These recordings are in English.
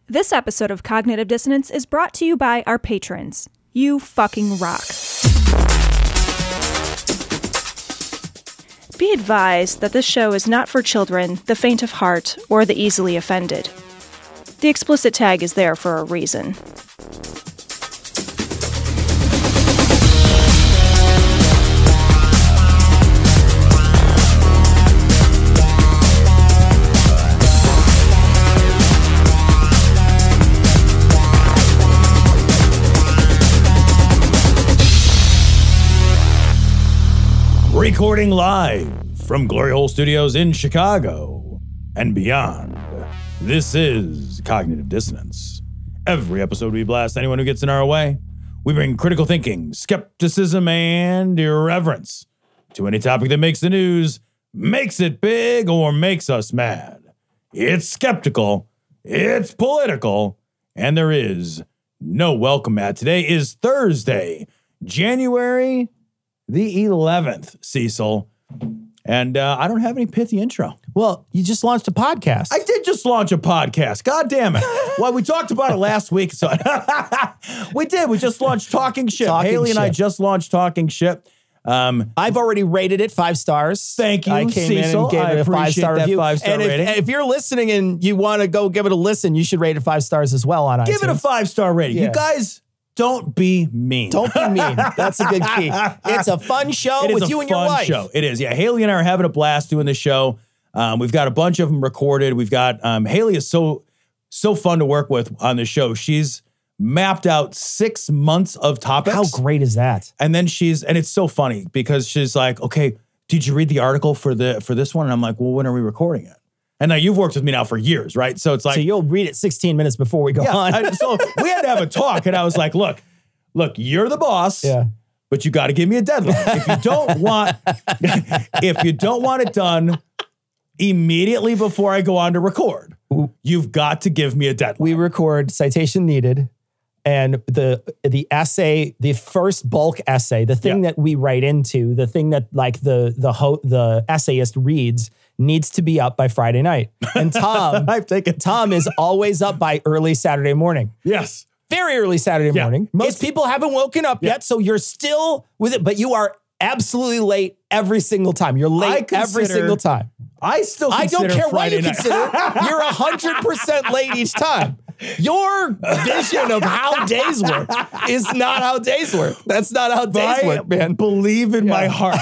This episode of Cognitive Dissonance is brought to you by our patrons. You fucking rock. Be advised that this show is not for children, the faint of heart, or the easily offended. The explicit tag is there for a reason. Recording live from Glory Hole Studios in Chicago and beyond. This is Cognitive Dissonance. Every episode we blast anyone who gets in our way. We bring critical thinking, skepticism, and irreverence to any topic that makes the news, makes it big, or makes us mad. It's skeptical, it's political, and there is no welcome mat. Today is Thursday, January the 11th, Cecil. And I don't have any pithy intro. Well, you just launched a podcast. I did just launch a podcast. God damn it. Well, we talked about it last week. So we did. We just launched Talking Ship. Haley and I just launched Talking Ship. I've already rated it 5 stars. Thank you, I came Cecil. in and gave it a 5-star review. 5-star rating. If you're listening and you want to go give it a listen, you should rate it 5 stars as well on iTunes. Give it a 5-star rating. Yeah. You guys, don't be mean. Don't be mean. That's a good key. It's a fun show with you and your wife. Show. It is. Yeah, Haley and I are having a blast doing the show. We've got a bunch of them recorded. We've got Haley is so fun to work with on the show. She's mapped out 6 months of topics. How great is that? And then and it's so funny because she's like, okay, did you read the article for this one? And I'm like, well, when are we recording it? And now you've worked with me now for years, right? So it's like... So you'll read it 16 minutes before we go on. So we had to have a talk, and I was like, look, you're the boss, but you got to give me a deadline. If you don't want it done immediately before I go on to record, you've got to give me a deadline. We record citation needed, and the essay, the first bulk essay, the thing that we write into, the thing that like the essayist reads, needs to be up by Friday night. And Tom is always up by early Saturday morning. Yes. Very early Saturday morning. Most people haven't woken up yet, so you're still with it, but you are absolutely late every single time. You're late every single time. I don't care what you night. consider. You're 100% late each time. Your vision of how days work is not how days work. That's not how days work, man. Believe in my heart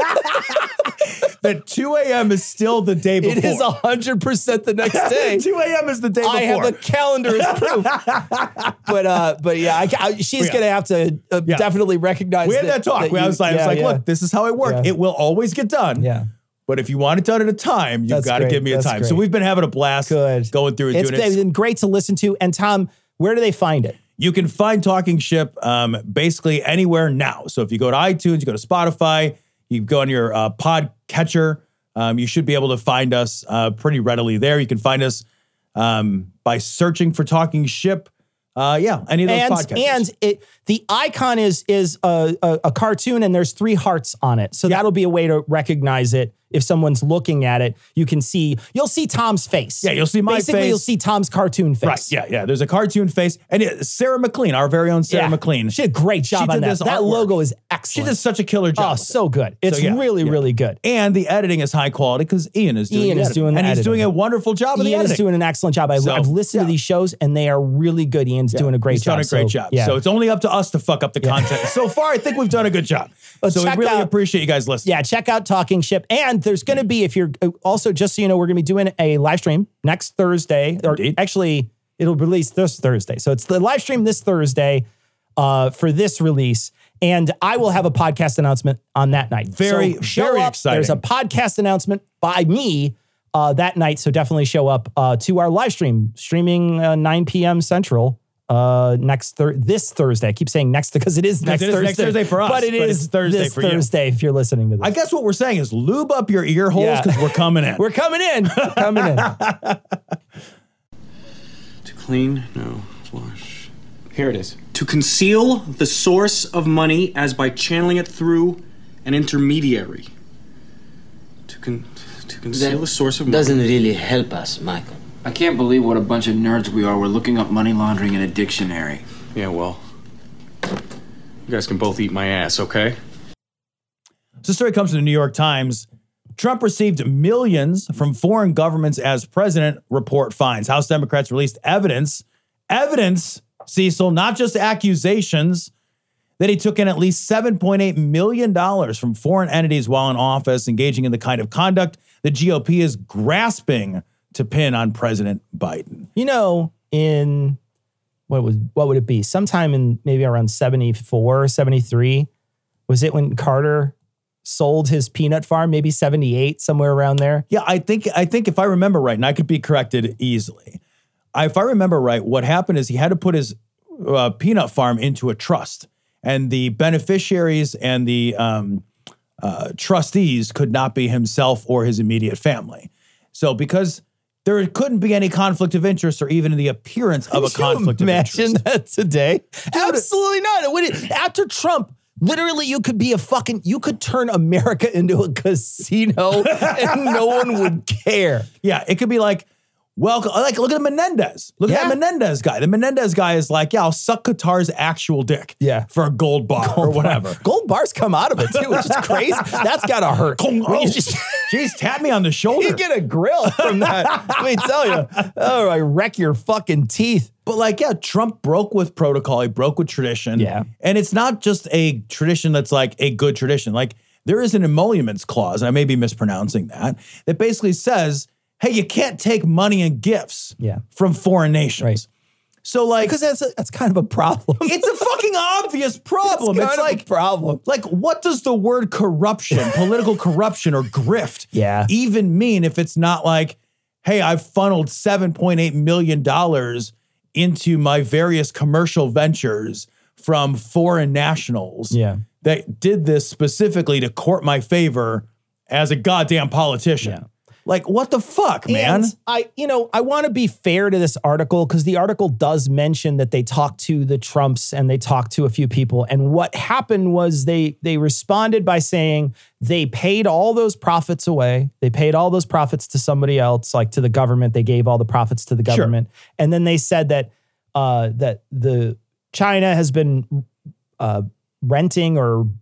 that 2 a.m. is still the day before. It is 100% the next day. 2 a.m. is the day before. I have a calendar as proof. But yeah, she's going to have to definitely recognize we had that talk. I was like, look, this is how I work. It will always get done. Yeah. But if you want it done at a time, you've got to give me a time. Great. So we've been having a blast going through and doing it. It's been great to listen to. And Tom, where do they find it? You can find Talking Ship basically anywhere now. So if you go to iTunes, you go to Spotify, you go on your pod catcher, you should be able to find us pretty readily there. You can find us by searching for Talking Ship. Any of those podcasts. And the icon is a cartoon, and there's 3 hearts on it. So that'll be a way to recognize it. If someone's looking at it, you'll see Tom's face. Yeah, you'll see my face. Basically, you'll see Tom's cartoon face. Right, yeah. There's a cartoon face. And Sarah McLean, our very own Sarah McLean. She did a great job on that. That logo is excellent. She did such a killer job. Oh, so good. It's really good. And the editing is high quality because Ian is doing the editing. And he's doing a wonderful job of the editing. Ian is doing an excellent job. I've listened to these shows, and they are really good. Ian's doing a great job. He's done a great job. Yeah. So it's only up to us to fuck up the content. So far, I think we've done a good job. So we really appreciate you guys listening. Yeah, check out Talking Ship. And there's going to be, if you're also, just so you know, we're going to be doing a live stream next Thursday. Or actually, it'll release this Thursday. So it's the live stream this Thursday for this release. And I will have a podcast announcement on that night. Very exciting. There's a podcast announcement by me that night. So definitely show up to our live stream, streaming 9 p.m. Central. This Thursday. I keep saying next because it is next Thursday. Next Thursday for us, but it is Thursday this for Thursday you. If you're listening to this. I guess what we're saying is lube up your ear holes because we're coming in. We're coming in. Coming in. To clean, no, wash. Here it is. To conceal the source of money as by channeling it through an intermediary. To conceal the source of money. Doesn't really help us, Michael. I can't believe what a bunch of nerds we are. We're looking up money laundering in a dictionary. Yeah, well, you guys can both eat my ass, okay? So the story comes from the New York Times. Trump received millions from foreign governments as president, report finds. House Democrats released evidence, Cecil, not just accusations, that he took in at least $7.8 million from foreign entities while in office, engaging in the kind of conduct the GOP is grasping to pin on President Biden. You know, in what would it be? Sometime in maybe around 74, 73, was it when Carter sold his peanut farm? Maybe 78, somewhere around there. Yeah, I think if I remember right, and I could be corrected easily, if I remember right, what happened is he had to put his peanut farm into a trust, and the beneficiaries and the trustees could not be himself or his immediate family. So because there couldn't be any conflict of interest or even the appearance of a conflict of interest. Imagine that today? Absolutely not. After Trump, literally you could turn America into a casino and no one would care. Yeah, it could be like, welcome, like look at Menendez. Look at that Menendez guy. The Menendez guy is like, yeah, I'll suck Qatar's actual dick for a gold bar or whatever. Gold bars come out of it too, which is crazy. That's gotta hurt. Jeez, tap me on the shoulder. You get a grill from that. Let me tell you. Oh, I wreck your fucking teeth. But like, yeah, Trump broke with protocol. He broke with tradition. Yeah. And it's not just a tradition that's like a good tradition. Like there is an emoluments clause, and I may be mispronouncing that basically says, hey, you can't take money and gifts from foreign nations. Right. So like, because that's kind of a problem. It's a fucking obvious problem. It's like a problem. Like, what does the word corruption, political corruption or grift even mean if it's not like, hey, I've funneled $7.8 million into my various commercial ventures from foreign nationals that did this specifically to court my favor as a goddamn politician. Yeah. Like, what the fuck, man? And I want to be fair to this article because the article does mention that they talked to the Trumps and they talked to a few people. And what happened was they responded by saying they paid all those profits away. They paid all those profits to somebody else, like to the government. They gave all the profits to the government. Sure. And then they said that the China has been renting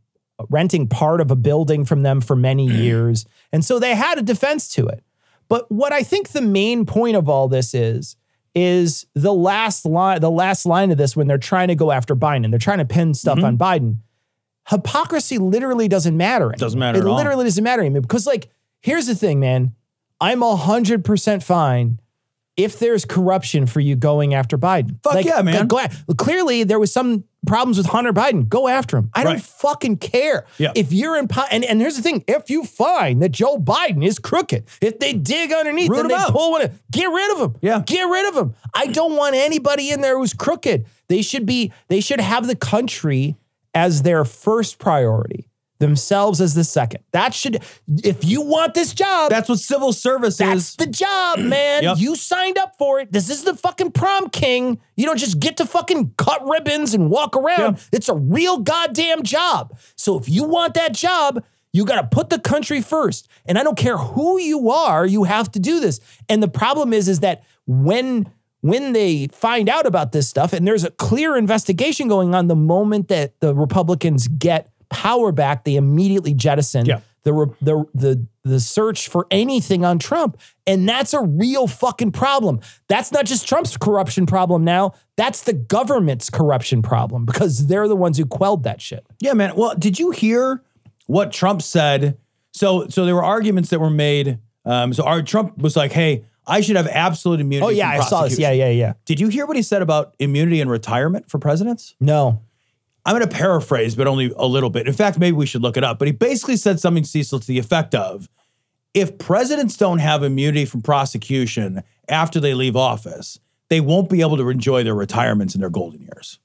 part of a building from them for many years. And so they had a defense to it. But what I think the main point of all this is the last line of this when they're trying to go after Biden. They're trying to pin stuff on Biden. Hypocrisy literally doesn't matter anymore. Doesn't matter at all. It literally doesn't matter anymore. Because like, here's the thing, man. I'm 100% fine if there's corruption for you going after Biden. Fuck yeah, man. Clearly, there was some problems with Hunter Biden. Go after him. I don't fucking care. Yeah. If you're in, and here's the thing, if you find that Joe Biden is crooked, if they dig underneath and they pull one, get rid of him. Yeah. Get rid of him. I don't want anybody in there who's crooked. They should have the country as their first priority. Themselves as the second. If you want this job. That's what civil service is. That's the job, man. Yep. You signed up for it. This is the fucking prom king. You don't just get to fucking cut ribbons and walk around. Yeah. It's a real goddamn job. So if you want that job, you got to put the country first. And I don't care who you are, you have to do this. And the problem is that when they find out about this stuff and there's a clear investigation going on, the moment that the Republicans get power back, they immediately jettison the search for anything on Trump. And that's a real fucking problem. That's not just Trump's corruption problem now. That's the government's corruption problem because they're the ones who quelled that shit. Yeah, man. Well, did you hear what Trump said? So there were arguments that were made. Trump was like, hey, I should have absolute immunity. Oh, yeah, I saw this. Yeah. Did you hear what he said about immunity and retirement for presidents? No. I'm going to paraphrase, but only a little bit. In fact, maybe we should look it up. But he basically said something, Cecil, to the effect of, if presidents don't have immunity from prosecution after they leave office, they won't be able to enjoy their retirements in their golden years.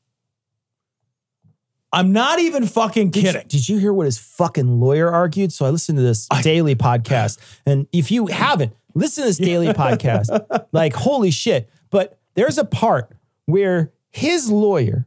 I'm not even fucking kidding. Did you hear what his fucking lawyer argued? So I listened to this daily podcast. And if you haven't, listen to this daily podcast. Like, holy shit. But there's a part where his lawyer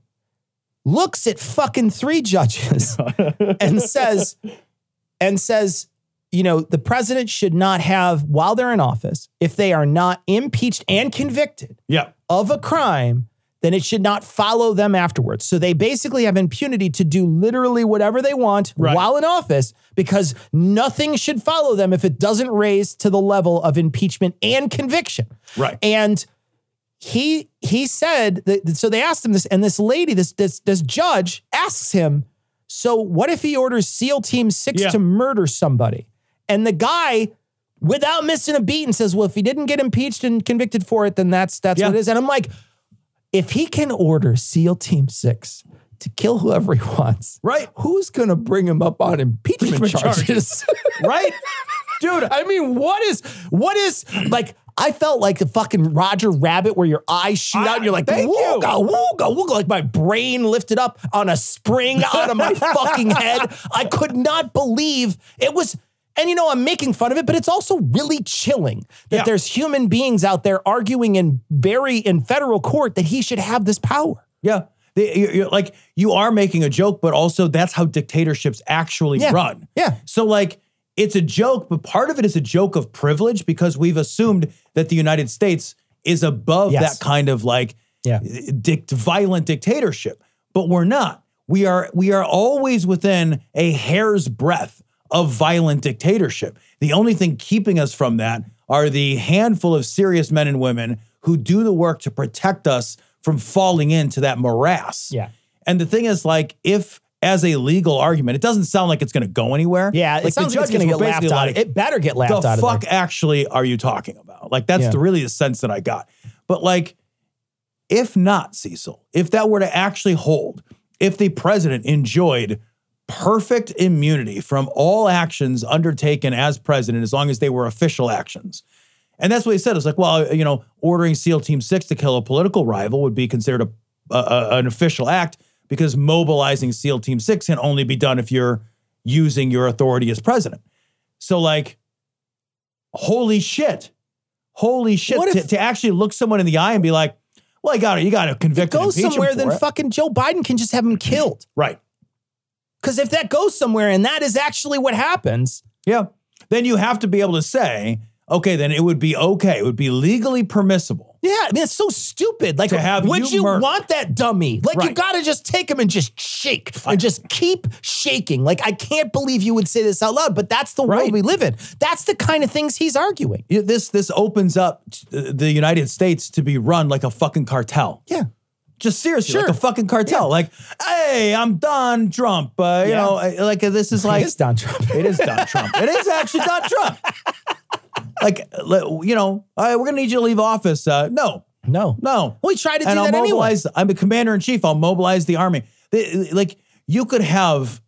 looks at fucking 3 judges and says, the president should not have, while they're in office, if they are not impeached and convicted of a crime, then it should not follow them afterwards. So they basically have impunity to do literally whatever they want while in office, because nothing should follow them if it doesn't raise to the level of impeachment and conviction. Right. And he said that, so they asked him this, and this lady, this judge asks him, so what if he orders SEAL Team 6 to murder somebody? And the guy, without missing a beat, and says, well, if he didn't get impeached and convicted for it, then that's what it is. And I'm like, if he can order SEAL Team 6 to kill whoever he wants, right? Who's going to bring him up on impeachment charges? Right? Dude, I mean, what is like, I felt like the fucking Roger Rabbit where your eyes shoot out and you're like, wooga, wooga, wooga, like my brain lifted up on a spring out of my fucking head. I could not believe it was. And, I'm making fun of it, but it's also really chilling that there's human beings out there arguing in federal court that he should have this power. Yeah. You're like, you are making a joke, but also that's how dictatorships actually run. Yeah. So like, it's a joke, but part of it is a joke of privilege because we've assumed that the United States is above that kind of like violent dictatorship, but we're not. We are always within a hair's breadth of violent dictatorship. The only thing keeping us from that are the handful of serious men and women who do the work to protect us from falling into that morass. Yeah. And the thing is, like, if as a legal argument, it doesn't sound like it's going to go anywhere. Yeah, it sounds like it's going to get laughed out of. It better get laughed out of. The fuck actually are you talking about? Like, that's really the sense that I got. But like, if not, Cecil, if that were to actually hold, if the president enjoyed perfect immunity from all actions undertaken as president, as long as they were official actions. And that's what he said. It's like, well, ordering SEAL Team 6 to kill a political rival would be considered an official act because mobilizing SEAL Team 6 can only be done if you're using your authority as president. So like, holy shit. To actually look someone in the eye and be like, well, you got to convict him. If it goes somewhere, then fucking Joe Biden can just have him killed. Right. Because if that goes somewhere and that is actually what happens. Yeah. Then you have to be able to say, okay, then it would be okay. It would be legally permissible. Yeah. I mean, it's so stupid. Like, would you want that dummy? Like, you got to just take him and just shake and just keep shaking. Like, I can't believe you would say this out loud, but that's the world we live in. That's the kind of things he's arguing. This opens up the United States to be run like a fucking cartel. Yeah. Just seriously, like a fucking cartel. Yeah. Like, hey, I'm Don Trump. Like this is like... It is Don Trump. It is Don Trump. It is actually Don Trump. Like, all right, we're going to need you to leave office. No. We tried to do that anyway. I'm a commander-in-chief. I'll mobilize the army. Like, you could have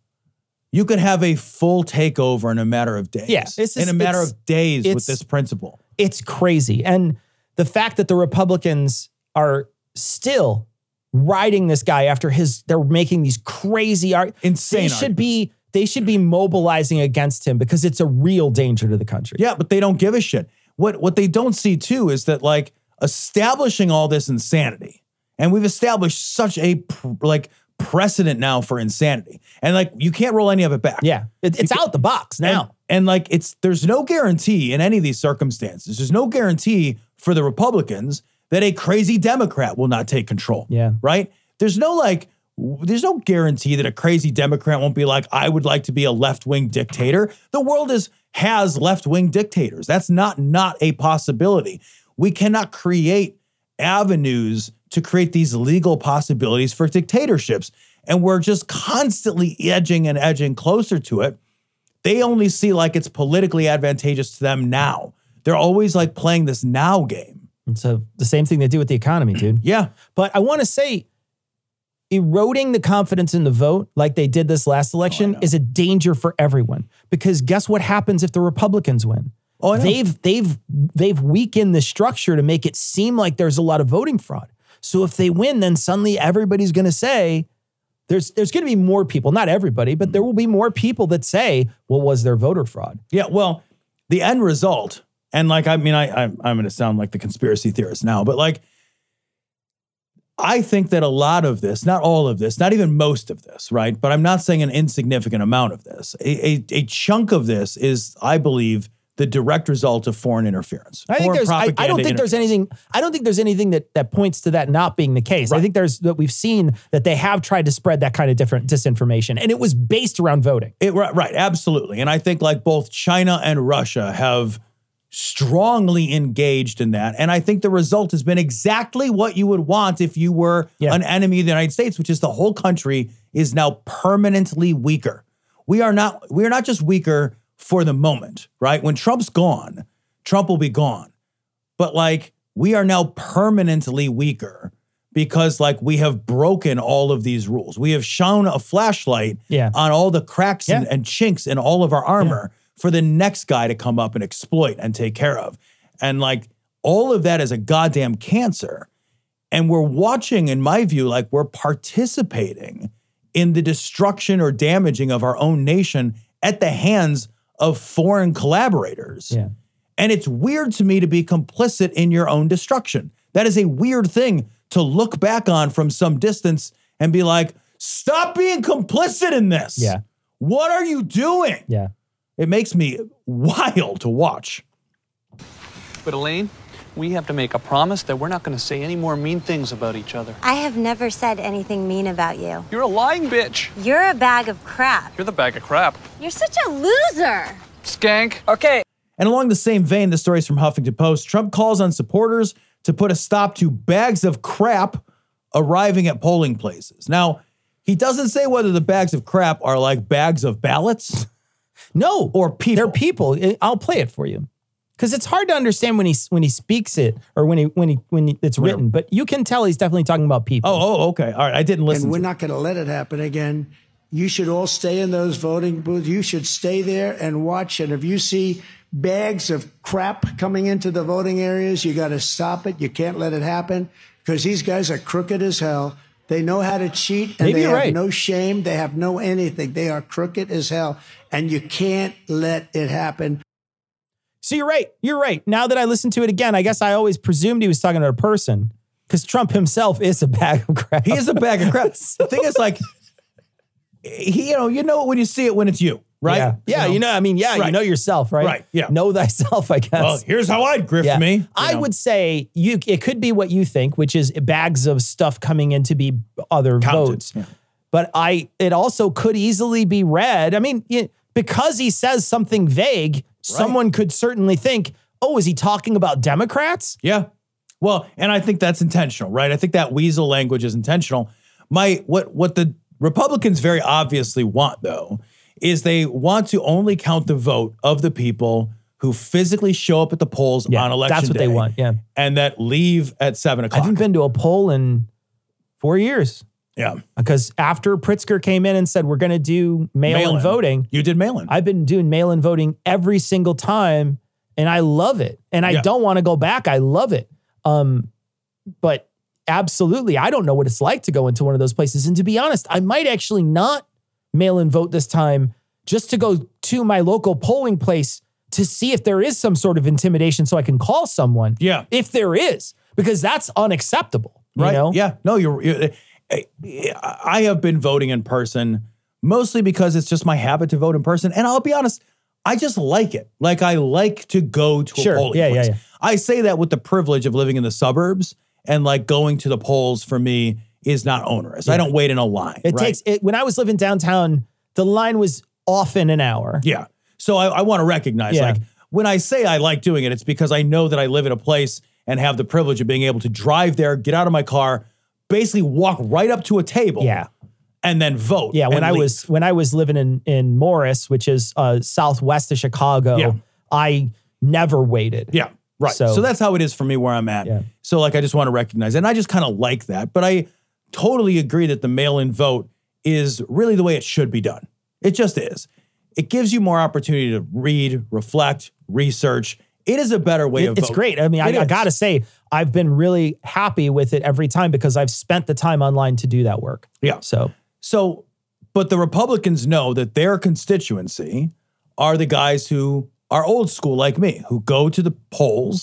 a full takeover in a matter of days. Yeah. In a matter of days with this principle. It's crazy. And the fact that the Republicans are still riding this guy after they're making these crazy insane. They should be mobilizing against him because it's a real danger to the country. Yeah, but they don't give a shit. What they don't see too is that like establishing all this insanity, and we've established such a precedent now for insanity, and like you can't roll any of it back. Yeah, it's out the box now, and like there's no guarantee in any of these circumstances. There's no guarantee for the Republicans that a crazy Democrat will not take control. Yeah. Right? There's no guarantee that a crazy Democrat won't be like, I would like to be a left-wing dictator. The world has left-wing dictators. That's not a possibility. We cannot create avenues to create these legal possibilities for dictatorships. And we're just constantly edging closer to it. They only see like it's politically advantageous to them now. They're always like playing this now game. It's the same thing they do with the economy, dude. Yeah. But I want to say, eroding the confidence in the vote like they did this last election is a danger for everyone. Because guess what happens if the Republicans win? Oh, I know. They've weakened the structure to make it seem like there's a lot of voting fraud. So if they win, then suddenly everybody's going to say, there's going to be more people, not everybody, but there will be more people that say, well, was there voter fraud? Yeah, well, the end result... And like, I mean, I'm going to sound like the conspiracy theorist now, but like, I think that a lot of this, not all of this, not even most of this, right? But I'm not saying an insignificant amount of this. A chunk of this is, I believe, the direct result of foreign interference. I don't think there's anything that points to that not being the case. Right. I think that we've seen that they have tried to spread that kind of different disinformation, and it was based around voting. Right, absolutely. And I think like both China and Russia have strongly engaged in that. And I think the result has been exactly what you would want if you were an enemy of the United States, which is the whole country is now permanently weaker. We are not just weaker for the moment, right? When Trump's gone, Trump will be gone. But like, we are now permanently weaker because like we have broken all of these rules. We have shown a flashlight on all the cracks and chinks in all of our armor for the next guy to come up and exploit and take care of. And like, all of that is a goddamn cancer. And we're watching, in my view, like we're participating in the destruction or damaging of our own nation at the hands of foreign collaborators. Yeah. And it's weird to me to be complicit in your own destruction. That is a weird thing to look back on from some distance and be like, stop being complicit in this. Yeah. What are you doing? Yeah. It makes me wild to watch. But Elaine, we have to make a promise that we're not going to say any more mean things about each other. I have never said anything mean about you. You're a lying bitch. You're a bag of crap. You're the bag of crap. You're such a loser. Skank. Okay. And along the same vein, the stories from Huffington Post, Trump calls on supporters to put a stop to bags of crap arriving at polling places. Now, he doesn't say whether the bags of crap are like bags of ballots. No. Or people. They're people. I'll play it for you. Because it's hard to understand when he speaks it or when it's written, but you can tell he's definitely talking about people. Oh, okay. All right. I didn't listen. And we're not going to let it happen again. You should all stay in those voting booths. You should stay there and watch. And if you see bags of crap coming into the voting areas, you got to stop it. You can't let it happen because these guys are crooked as hell. They know how to cheat, and Maybe they have right. no shame. They have no anything. They are crooked as hell, and you can't let it happen. So you're right. You're right. Now that I listen to it again, I guess I always presumed he was talking to a person because Trump himself is a bag of crap. He is a bag of crap. The thing is, like, you know it when you see it when it's you, right? Yeah. You know yourself, right? Right. Yeah. Know thyself, I guess. Well, here's how I'd grift me. I would say it could be what you think, which is bags of stuff coming in to be other votes. Yeah. But it also could easily be read. I mean, because he says something vague, someone could certainly think, oh, is he talking about Democrats? Yeah. Well, and I think that's intentional, right? I think that weasel language is intentional. What the Republicans very obviously want, though, is they want to only count the vote of the people who physically show up at the polls on election day. That's what they want, and that leave at 7 o'clock. I haven't been to a poll in 4 years. Yeah. Because after Pritzker came in and said, we're going to do mail-in voting. You did mail-in. I've been doing mail-in voting every single time, and I love it. And I don't want to go back. I love it. But absolutely, I don't know what it's like to go into one of those places. And to be honest, I might actually not mail-in vote this time just to go to my local polling place to see if there is some sort of intimidation so I can call someone. Yeah. If there is, because that's unacceptable. Right. You know? Yeah. No, I have been voting in person mostly because it's just my habit to vote in person. And I'll be honest, I just like it. Like, I like to go to a polling place. Yeah. I say that with the privilege of living in the suburbs, and like going to the polls for me is not onerous. I don't wait in a line. When I was living downtown, the line was often an hour. Yeah. So I want to recognize, like, when I say I like doing it, it's because I know that I live in a place and have the privilege of being able to drive there, get out of my car, basically walk right up to a table, and then vote. Yeah, when I was living in Morris, which is southwest of Chicago, I never waited. Yeah, right. So that's how it is for me where I'm at. Yeah. So like, I just want to recognize, and I just kind of like that. But I totally agree that the mail-in vote is really the way it should be done. It just is. It gives you more opportunity to read, reflect, research. It is a better way of voting. It's great. I mean, I got to say, I've been really happy with it every time because I've spent the time online to do that work. Yeah. So, but the Republicans know that their constituency are the guys who are old school like me, who go to the polls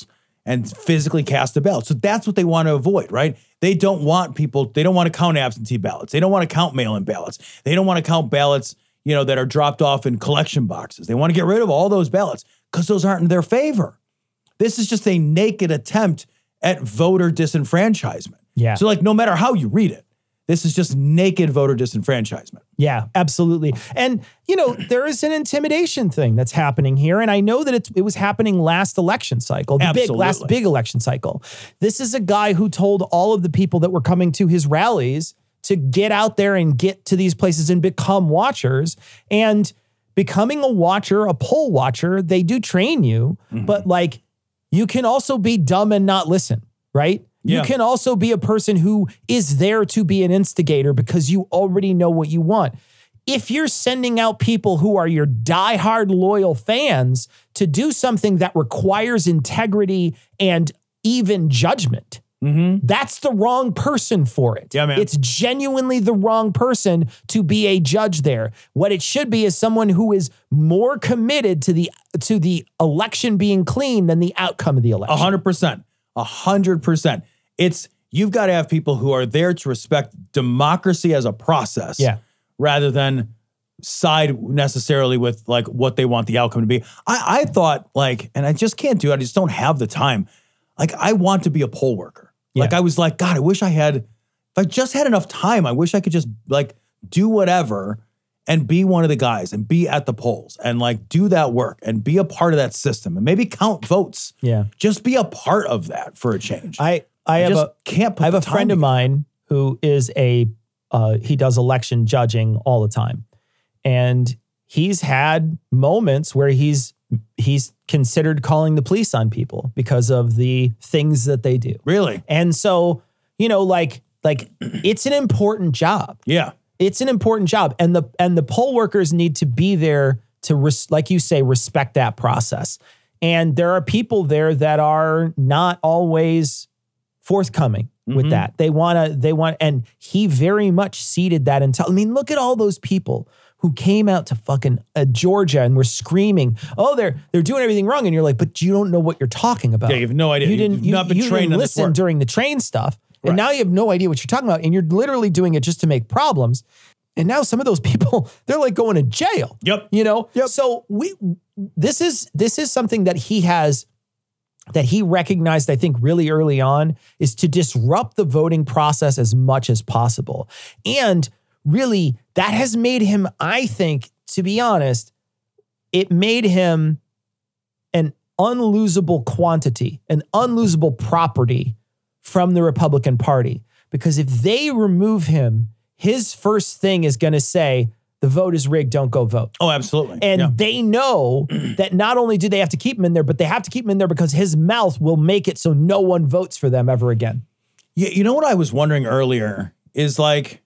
and physically cast a ballot. So that's what they want to avoid, right? They don't want to count absentee ballots. They don't want to count mail-in ballots. They don't want to count ballots, that are dropped off in collection boxes. They want to get rid of all those ballots because those aren't in their favor. This is just a naked attempt at voter disenfranchisement. Yeah. So no matter how you read it, this is just naked voter disenfranchisement. Yeah, absolutely. And, there is an intimidation thing that's happening here. And I know that it was happening last election cycle, last big election cycle. This is a guy who told all of the people that were coming to his rallies to get out there and get to these places and become watchers. And becoming a watcher, a poll watcher, they do train you, but you can also be dumb and not listen, right? Yeah. You can also be a person who is there to be an instigator because you already know what you want. If you're sending out people who are your diehard loyal fans to do something that requires integrity and even judgment, that's the wrong person for it. Yeah, man. It's genuinely the wrong person to be a judge there. What it should be is someone who is more committed to the election being clean than the outcome of the election. 100%. 100%. You've got to have people who are there to respect democracy as a process, rather than side necessarily with what they want the outcome to be. I thought and I just can't do it. I just don't have the time. I want to be a poll worker. I was God, I wish if I just had enough time, I wish I could just do whatever and be one of the guys and be at the polls and do that work and be a part of that system and maybe count votes. Yeah. Just be a part of that for a change. I have a friend of mine who is he does election judging all the time. And he's had moments where he's considered calling the police on people because of the things that they do. Really? And so, it's an important job. Yeah. It's an important job. And the poll workers need to be there to, like you say, respect that process. And there are people there that are not always forthcoming with that. They want, and he very much seeded that look at all those people who came out to fucking Georgia and were screaming, oh, they're doing everything wrong. And you're but you don't know what you're talking about. Yeah, you have no idea. You've not been trained on this listen work. during the train stuff. And now you have no idea what you're talking about. And you're literally doing it just to make problems. And now some of those people, they're going to jail. Yep. Yep. So this is something that he recognized, I think, really early on, is to disrupt the voting process as much as possible. And really, that has made him, I think, to be honest, it made him an unlosable quantity, an unlosable property from the Republican Party. Because if they remove him, his first thing is going to say, the vote is rigged, don't go vote. Oh, absolutely. And they know that not only do they have to keep him in there, but they have to keep him in there because his mouth will make it so no one votes for them ever again. Yeah, you know what I was wondering earlier is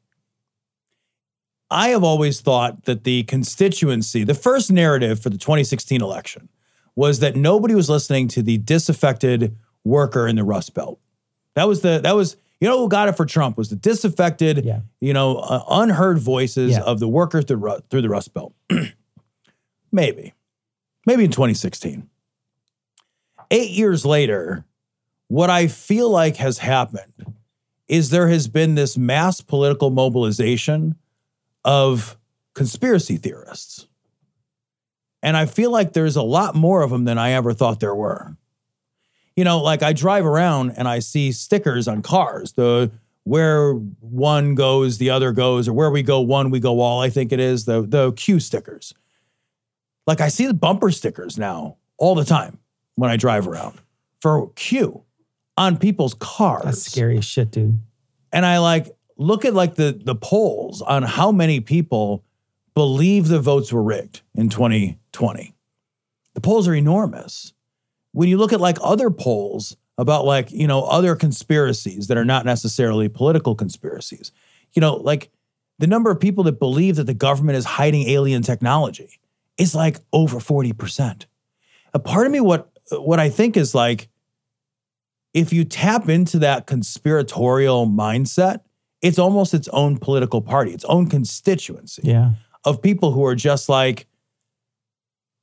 I have always thought that the constituency, the first narrative for the 2016 election was that nobody was listening to the disaffected worker in the Rust Belt. That was who got it for Trump was the disaffected, unheard voices of the workers through the Rust Belt. Maybe in 2016. 8 years later, what I feel like has happened is there has been this mass political mobilization of conspiracy theorists. And I feel like there's a lot more of them than I ever thought there were. I drive around and I see stickers on cars, where one goes, the other goes, or where we go one, we go all, I think it is, the Q stickers. I see the bumper stickers now all the time when I drive around for Q on people's cars. That's scary as shit, dude. And I look at the polls on how many people believe the votes were rigged in 2020. The polls are enormous. When you look at other polls about other conspiracies that are not necessarily political conspiracies, the number of people that believe that the government is hiding alien technology is over 40%. A part of me, what I think is if you tap into that conspiratorial mindset, it's almost its own political party, its own constituency of people who are just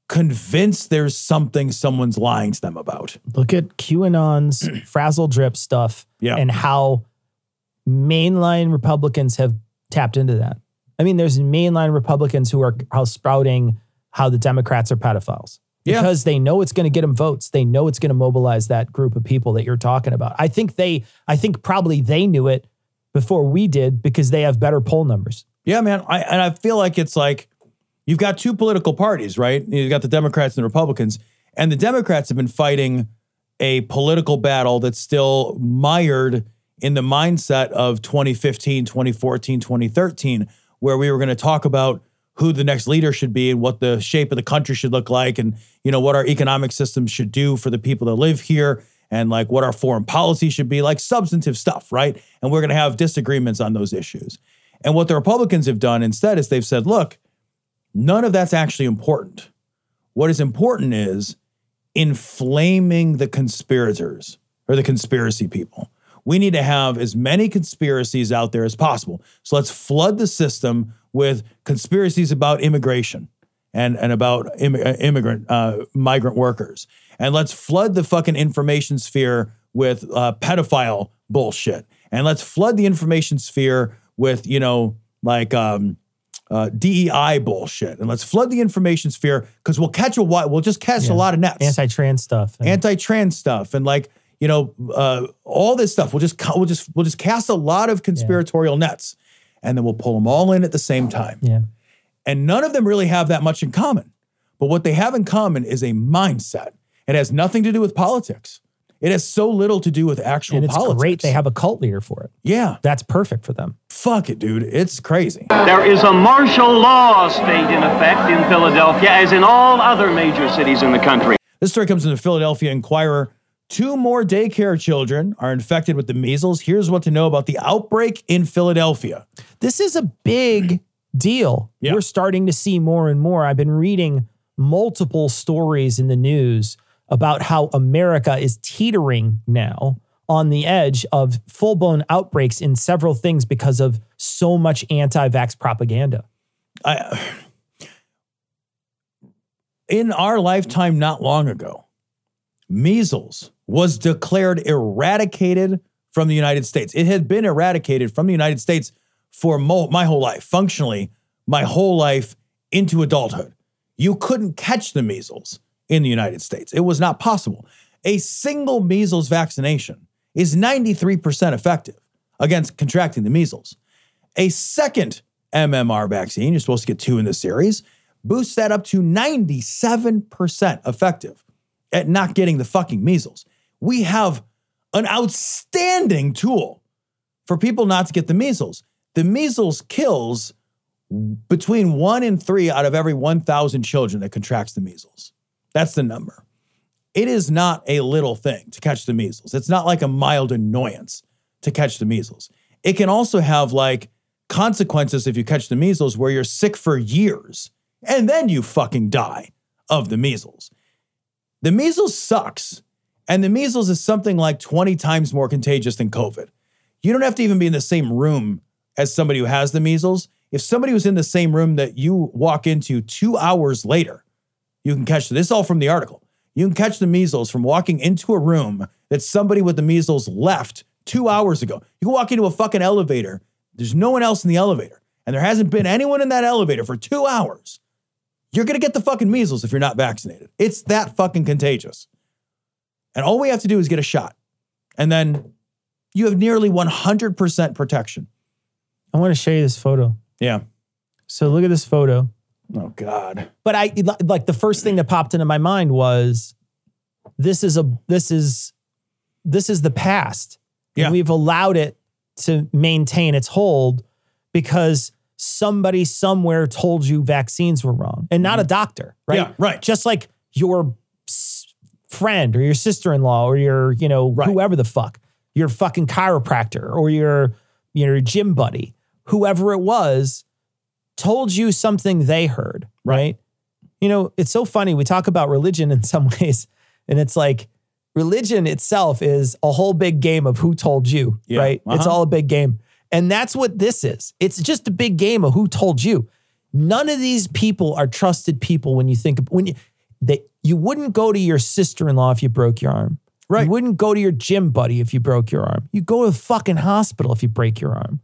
convinced there's something someone's lying to them about. Look at QAnon's frazzle drip stuff and how mainline Republicans have tapped into that. I mean, there's mainline Republicans who are sprouting how the Democrats are pedophiles because they know it's going to get them votes. They know it's going to mobilize that group of people that you're talking about. I think probably they knew it before we did because they have better poll numbers. Yeah, man. I feel like it's like you've got two political parties, right? You've got the Democrats and the Republicans, and the Democrats have been fighting a political battle that's still mired in the mindset of 2015, 2014, 2013, where we were going to talk about who the next leader should be and what the shape of the country should look like and, you know, what our economic system should do for the people that live here and like what our foreign policy should be, like substantive stuff, right? And we're going to have disagreements on those issues. And what the Republicans have done instead is they've said, look, none of that's actually important. What is important is inflaming the conspirators or the conspiracy people. We need to have as many conspiracies out there as possible. So let's flood the system with conspiracies about immigration and about migrant workers. And let's flood the fucking information sphere with pedophile bullshit. And let's flood the information sphere with, you know, like DEI bullshit. And let's flood the information sphere because we'll just catch a lot of nets. Anti-trans stuff. Anti-trans stuff. And like, you know, all this stuff. We'll just cast a lot of conspiratorial nets, and then we'll pull them all in at the same time. Yeah. And none of them really have that much in common. But what they have in common is a mindset. It has nothing to do with politics. It has so little to do with actual politics. And it's great they have a cult leader for it. Yeah. That's perfect for them. Fuck it, dude. It's crazy. There is a martial law state in effect in Philadelphia, as in all other major cities in the country. This story comes from the Philadelphia Inquirer. 2 more daycare children are infected with the measles. Here's what to know about the outbreak in Philadelphia. This is a big deal. Yeah. We're starting to see more and more. I've been reading multiple stories in the news about how America is teetering now on the edge of full-blown outbreaks in several things because of so much anti-vax propaganda. In our lifetime not long ago, measles was declared eradicated from the United States. It had been eradicated from the United States for my whole life, functionally my whole life into adulthood. You couldn't catch the measles in the United States. It was not possible. A single measles vaccination is 93% effective against contracting the measles. A second MMR vaccine, you're supposed to get 2 in this series, boosts that up to 97% effective at not getting the fucking measles. We have an outstanding tool for people not to get the measles. The measles kills between 1 and 3 out of every 1,000 children that contracts the measles. That's the number. It is not a little thing to catch the measles. It's not like a mild annoyance to catch the measles. It can also have like consequences if you catch the measles where you're sick for years and then you fucking die of the measles. The measles sucks. And the measles is something like 20 times more contagious than COVID. You don't have to even be in the same room as somebody who has the measles. If somebody was in the same room that you walk into 2 hours later, you can catch this. Is all from the article. You can catch the measles from walking into a room that somebody with the measles left 2 hours ago. You can walk into a fucking elevator. There's no one else in the elevator. And there hasn't been anyone in that elevator for 2 hours. You're going to get the fucking measles if you're not vaccinated. It's that fucking contagious. And all we have to do is get a shot. And then you have nearly 100% protection. I want to show you this photo. Yeah. So look at this photo. Oh, God. But I like the first thing that popped into my mind was this is the past. Yeah. And we've allowed it to maintain its hold because somebody somewhere told you vaccines were wrong and not a doctor, right? Yeah, right. Just like your friend or your sister-in-law or your, whoever the fuck, your fucking chiropractor or your gym buddy, whoever it was, told you something they heard, right? It's so funny. We talk about religion in some ways, and it's like religion itself is a whole big game of who told you, right? Uh-huh. It's all a big game. And that's what this is. It's just a big game of who told you. None of these people are trusted people when you think, you wouldn't go to your sister-in-law if you broke your arm. Right. You wouldn't go to your gym buddy if you broke your arm. You go to the fucking hospital if you break your arm.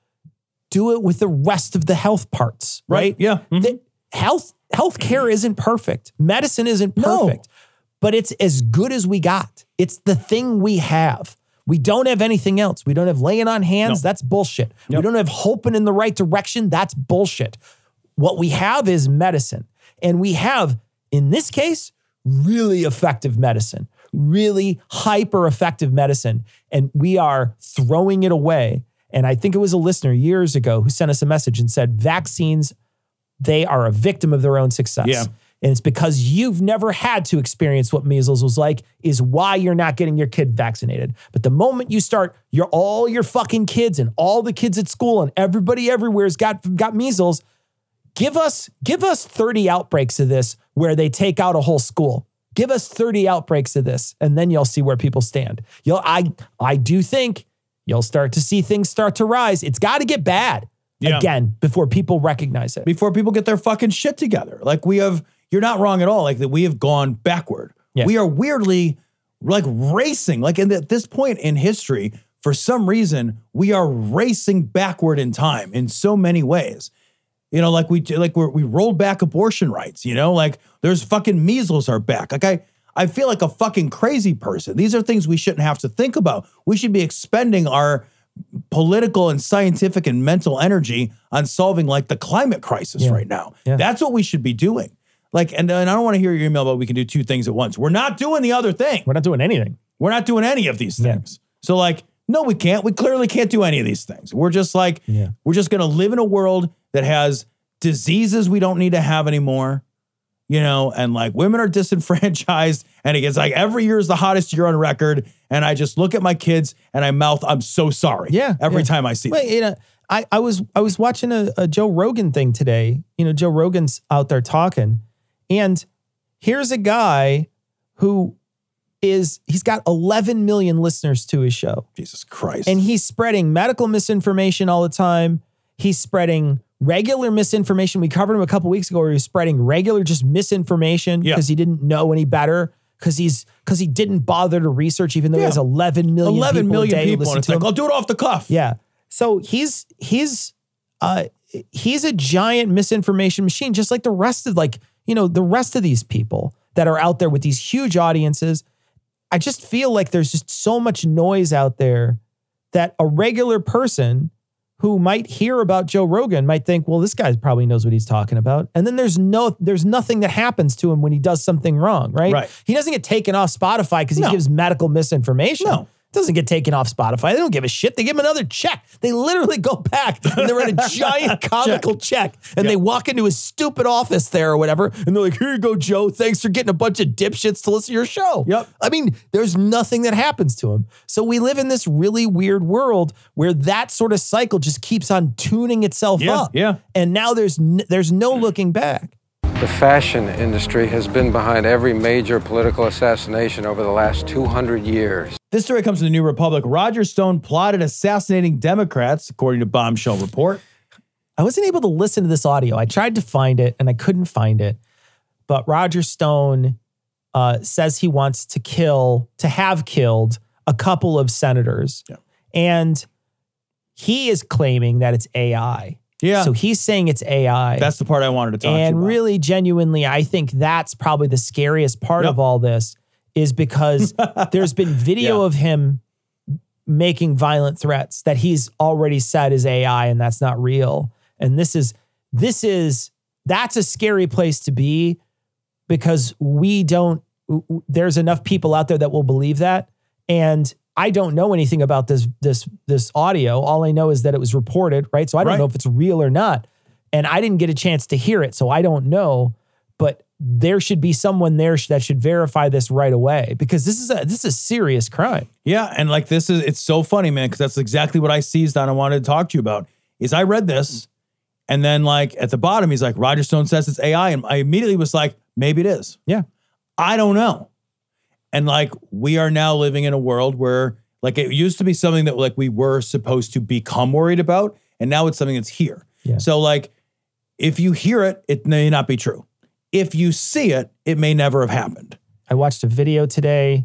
Do it with the rest of the health parts, right? Yeah. The health care isn't perfect. Medicine isn't perfect, but it's as good as we got. It's the thing we have. We don't have anything else. We don't have laying on hands. That's bullshit. We don't have hoping in the right direction. That's bullshit. What we have is medicine. And we have, in this case, really effective medicine, really hyper effective medicine. And we are throwing it away. And I think it was a listener years ago who sent us a message and said, vaccines, they are a victim of their own success. Yeah. And it's because you've never had to experience what measles was like is why you're not getting your kid vaccinated. But the moment you start, all your fucking kids and all the kids at school and everybody everywhere has got measles, give us 30 outbreaks of this where they take out a whole school. Give us 30 outbreaks of this, and then you'll see where people stand. I do think you'll start to see things start to rise. It's got to get bad again before people recognize it. Before people get their fucking shit together. Like you're not wrong at all. Like that we have gone backward. Yeah. We are weirdly like racing. Like at this point in history, for some reason, we are racing backward in time in so many ways. You know, like we rolled back abortion rights, you know, like there's fucking measles are back. Like I feel like a fucking crazy person. These are things we shouldn't have to think about. We should be expending our political and scientific and mental energy on solving like the climate crisis right now. Yeah. That's what we should be doing. Like, and I don't want to hear your email about we can do two things at once. We're not doing the other thing. We're not doing anything. We're not doing any of these things. So like, no, we can't. We clearly can't do any of these things. We're just like, we're just going to live in a world that has diseases we don't need to have anymore, you know, and like women are disenfranchised and it gets like every year is the hottest year on record. And I just look at my kids and I mouth, I'm so sorry. Every time I see them. You know, I was watching a Joe Rogan thing today. You know, Joe Rogan's out there talking. And here's a guy who he's got 11 million listeners to his show. Jesus Christ. And he's spreading medical misinformation all the time. He's spreading regular misinformation. We covered him a couple weeks ago where he was spreading regular just misinformation because he didn't know any better. Because he didn't bother to research, even though he has 11 million people a day and it's like, I'll do it off the cuff. Yeah. So he's a giant misinformation machine, just like the rest of the rest of these people that are out there with these huge audiences. I just feel like there's just so much noise out there that a regular person who might hear about Joe Rogan might think, well, this guy probably knows what he's talking about. And then there's nothing that happens to him when he does something wrong, right? He doesn't get taken off Spotify because he gives medical misinformation. No. Doesn't get taken off Spotify. They don't give a shit. They give him another check. They literally go back and they're in a giant comical check. And they walk into his stupid office there or whatever. And they're like, here you go, Joe. Thanks for getting a bunch of dipshits to listen to your show. Yep. I mean, there's nothing that happens to him. So we live in this really weird world where that sort of cycle just keeps on tuning itself up. Yeah. And now there's no looking back. The fashion industry has been behind every major political assassination over the last 200 years. This story comes from the New Republic. Roger Stone plotted assassinating Democrats, according to Bombshell Report. I wasn't able to listen to this audio. I tried to find it and I couldn't find it. But Roger Stone says he wants to have killed a couple of senators. Yeah. And he is claiming that it's AI. Yeah. So he's saying it's AI. That's the part I wanted to talk to you about. And really, genuinely, I think that's probably the scariest part of all this is because there's been video of him making violent threats that he's already said is AI and that's not real. And that's a scary place to be because there's enough people out there that will believe that. And I don't know anything about this audio. All I know is that it was reported, right? So I don't know if it's real or not. And I didn't get a chance to hear it, so I don't know. But there should be someone there that should verify this right away because this is a serious crime. Yeah, and like it's so funny, man, because that's exactly what I seized on and wanted to talk to you about. Is I read this, and then like at the bottom, he's like, Roger Stone says it's AI, and I immediately was like, maybe it is. Yeah, I don't know. And like, we are now living in a world where like it used to be something that like we were supposed to become worried about. And now it's something that's here. Yeah. So like, if you hear it, it may not be true. if you see it, it may never have happened. I watched a video today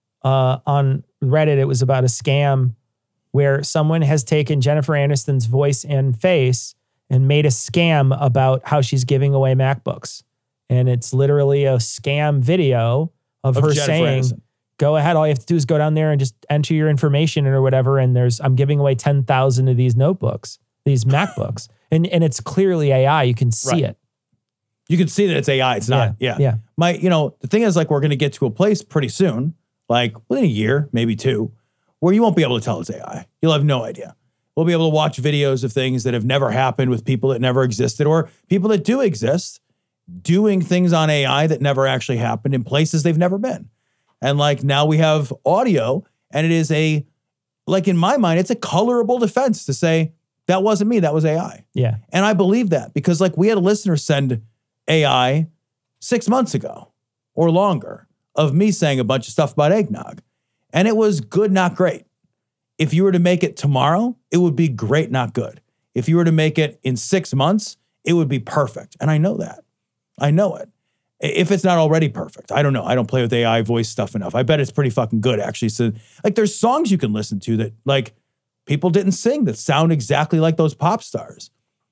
on Reddit. It was about a scam where someone has taken Jennifer Aniston's voice and face and made a scam about how she's giving away MacBooks. And it's literally a scam video of her Jennifer saying, Aniston. Go ahead. All you have to do is go down there and just enter your information or whatever. And I'm giving away 10,000 of these notebooks, these MacBooks. And it's clearly AI. You can see it. You can see that it's AI. It's not. Yeah. The thing is, like, we're going to get to a place pretty soon, like within a year, maybe 2, where you won't be able to tell it's AI. You'll have no idea. We'll be able to watch videos of things that have never happened with people that never existed, or people that do exist doing things on AI that never actually happened in places they've never been. And like now we have audio, and it is in my mind, it's a colorable defense to say, that wasn't me, that was AI. Yeah. And I believe that because like we had a listener send AI 6 months ago or longer of me saying a bunch of stuff about eggnog. And it was good, not great. If you were to make it tomorrow, it would be great, not good. If you were to make it in 6 months, it would be perfect. And I know that. I know it. If it's not already perfect, I don't know. I don't play with AI voice stuff enough. I bet it's pretty fucking good, actually. So, like, there's songs you can listen to that, like, people didn't sing that sound exactly like those pop stars.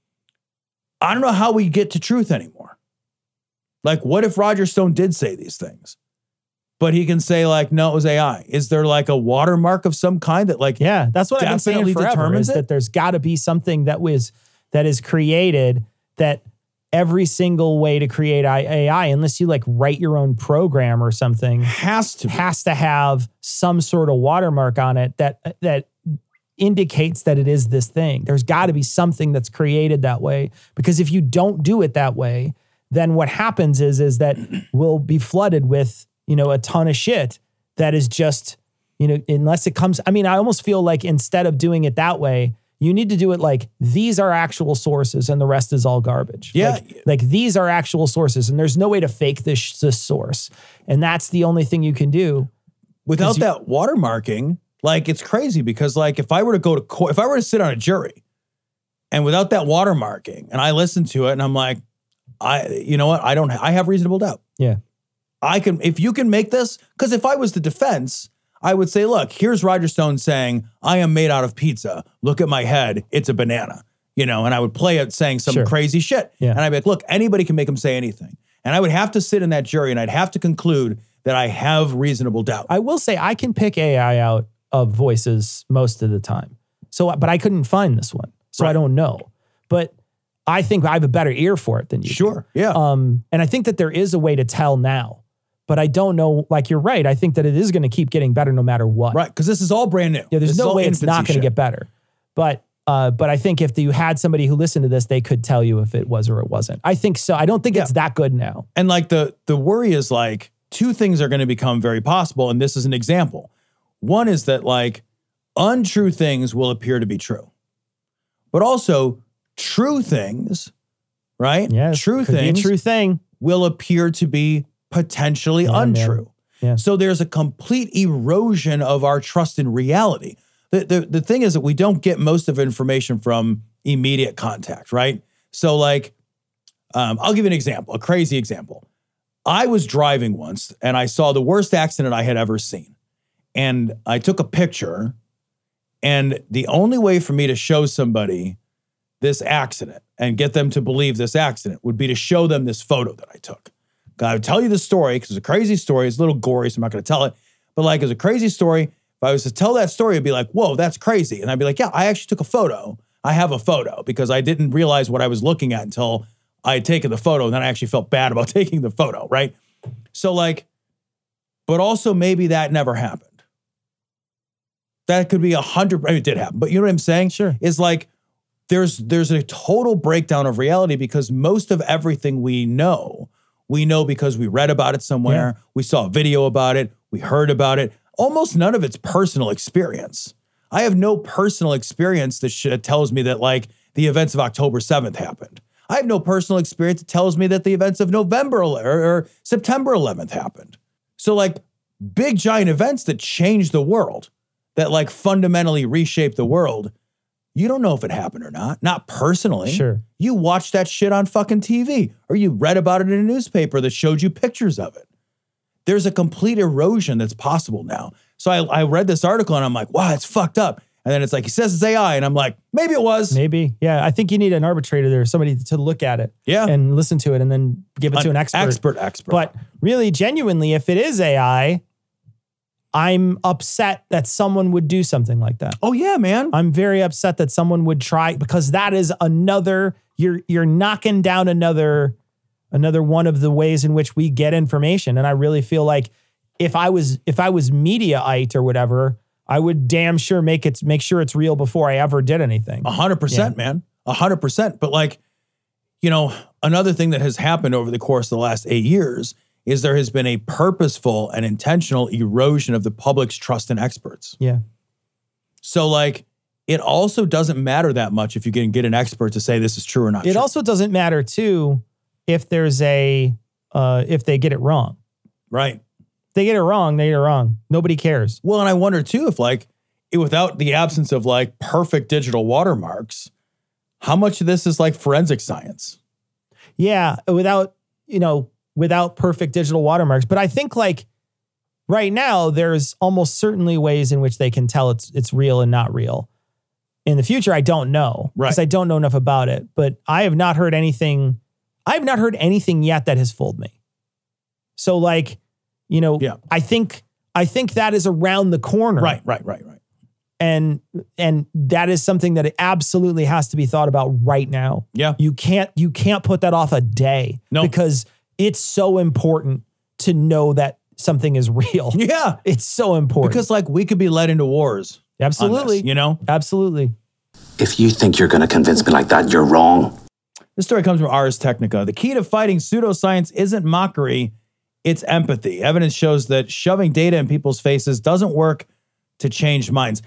I don't know how we get to truth anymore. Like, what if Roger Stone did say these things? But he can say, like, no, it was AI. Is there, like, a watermark of some kind that, like, yeah, that's what I've been saying forever, determines is that there's got to be something that is created that every single way to create AI, unless you like write your own program or something, has to have some sort of watermark on it that indicates that it is this thing. There's got to be something that's created that way, because if you don't do it that way, then what happens is that we'll be flooded with, a ton of shit that is just, unless it comes, I almost feel like instead of doing it that way, you need to do it like, these are actual sources and the rest is all garbage. Yeah. Like these are actual sources and there's no way to fake this source. And that's the only thing you can do. Without that watermarking, like, it's crazy because, like, if I were to go to court, if I were to sit on a jury and without that watermarking and I listen to it and I'm like, I have reasonable doubt. Yeah. If you can make this, because if I was the defense, I would say, look, here's Roger Stone saying, I am made out of pizza. Look at my head. It's a banana, and I would play it saying some crazy shit. Yeah. And I'd be like, look, anybody can make him say anything. And I would have to sit in that jury and I'd have to conclude that I have reasonable doubt. I will say I can pick AI out of voices most of the time. But I couldn't find this one. So I don't know. But I think I have a better ear for it than you. Sure. Do. Yeah. And I think that there is a way to tell now. But I don't know, like, you're right. I think that it is going to keep getting better no matter what. Right, because this is all brand new. Yeah, there's no way it's not going to get better. But I think if you had somebody who listened to this, they could tell you if it was or it wasn't. I think so. I don't think it's that good now. And like the worry is, like, two things are going to become very possible. And this is an example. One is that, like, untrue things will appear to be true. But also true things, right? Yeah, true could things be a true thing will appear to be potentially untrue. Yeah. So there's a complete erosion of our trust in reality. The thing is that we don't get most of information from immediate contact, right? So, like, I'll give you an example, a crazy example. I was driving once and I saw the worst accident I had ever seen. And I took a picture, and the only way for me to show somebody this accident and get them to believe this accident would be to show them this photo that I took. I would tell you the story because it's a crazy story. It's a little gory, so I'm not going to tell it. But, like, it's a crazy story. If I was to tell that story, it'd be like, whoa, that's crazy. And I'd be like, yeah, I actually took a photo. I have a photo because I didn't realize what I was looking at until I had taken the photo. And then I actually felt bad about taking the photo, right? So, like, but also maybe that never happened. That could be 100, it did happen. But you know what I'm saying? Sure. Is like, there's a total breakdown of reality because most of everything we know because we read about it somewhere, we saw a video about it, we heard about it. Almost none of it's personal experience. I have no personal experience that tells me that, like, the events of October 7th happened. I have no personal experience that tells me that the events of November or September 11th happened. So, like, big giant events that change the world, that, like, fundamentally reshape the world, You don't know if it happened or not personally. Sure. You watched that shit on fucking TV, or you read about it in a newspaper that showed you pictures of it. There's a complete erosion that's possible now. So I read this article and I'm like, wow, it's fucked up. And then it's like, he says it's AI. And I'm like, maybe it was. Maybe. Yeah. I think you need an arbitrator there, somebody to look at it. Yeah. And listen to it and then give it to an expert. Expert. But really, genuinely, if it is AI, I'm upset that someone would do something like that. Oh, yeah, man. I'm very upset that someone would try, because that is another, you're knocking down another one of the ways in which we get information. And I really feel like if I was Mediaite or whatever, I would damn sure make sure it's real before I ever did anything. 100%, man. 100%. But like, another thing that has happened over the course of the last 8 years is there has been a purposeful and intentional erosion of the public's trust in experts. Yeah. So like, it also doesn't matter that much if you can get an expert to say this is true or not. It also doesn't matter too if there's if they get it wrong. Right. They get it wrong, they get it wrong. Nobody cares. Well, and I wonder too, if like, without the absence of like perfect digital watermarks, how much of this is like forensic science? Yeah, without perfect digital watermarks. But I think like right now, there's almost certainly ways in which they can tell it's real and not real. In the future, I don't know. Right. Because I don't know enough about it. But I have not heard anything. I have not heard anything yet that has fooled me. So like, yeah. I think that is around the corner. Right. And that is something that absolutely has to be thought about right now. Yeah. You can't put that off a day. No. Because it's so important to know that something is real. Yeah. It's so important. Because like we could be led into wars. Absolutely. This, Absolutely. If you think you're going to convince me like that, you're wrong. This story comes from Ars Technica. The key to fighting pseudoscience isn't mockery, it's empathy. Evidence shows that shoving data in people's faces doesn't work to change minds.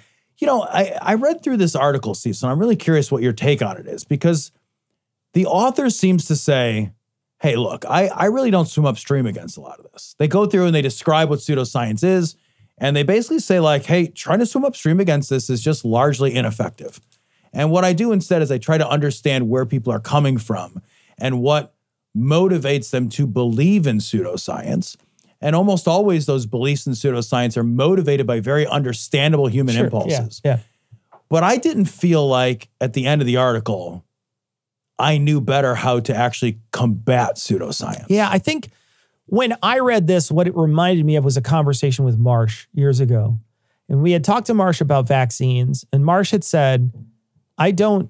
I read through this article, Steve, so I'm really curious what your take on it is, because the author seems to say, hey, look, I really don't swim upstream against a lot of this. They go through and they describe what pseudoscience is, and they basically say like, hey, trying to swim upstream against this is just largely ineffective. And what I do instead is I try to understand where people are coming from and what motivates them to believe in pseudoscience. And almost always those beliefs in pseudoscience are motivated by very understandable human impulses. Yeah. But I didn't feel like at the end of the article, I knew better how to actually combat pseudoscience. Yeah, I think when I read this, what it reminded me of was a conversation with Marsh years ago. And we had talked to Marsh about vaccines, and Marsh had said, I don't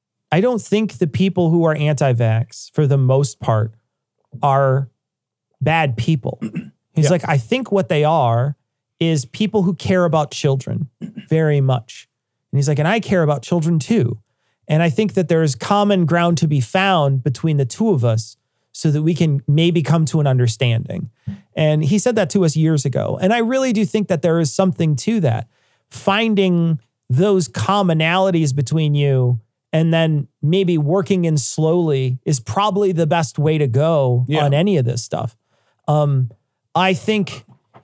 think the people who are anti-vax, for the most part, are bad people. He's like, I think what they are is people who care about children very much. And he's like, and I care about children too. And I think that there's common ground to be found between the two of us so that we can maybe come to an understanding. And he said that to us years ago. And I really do think that there is something to that. Finding those commonalities between you and then maybe working in slowly is probably the best way to go on any of this stuff. I think,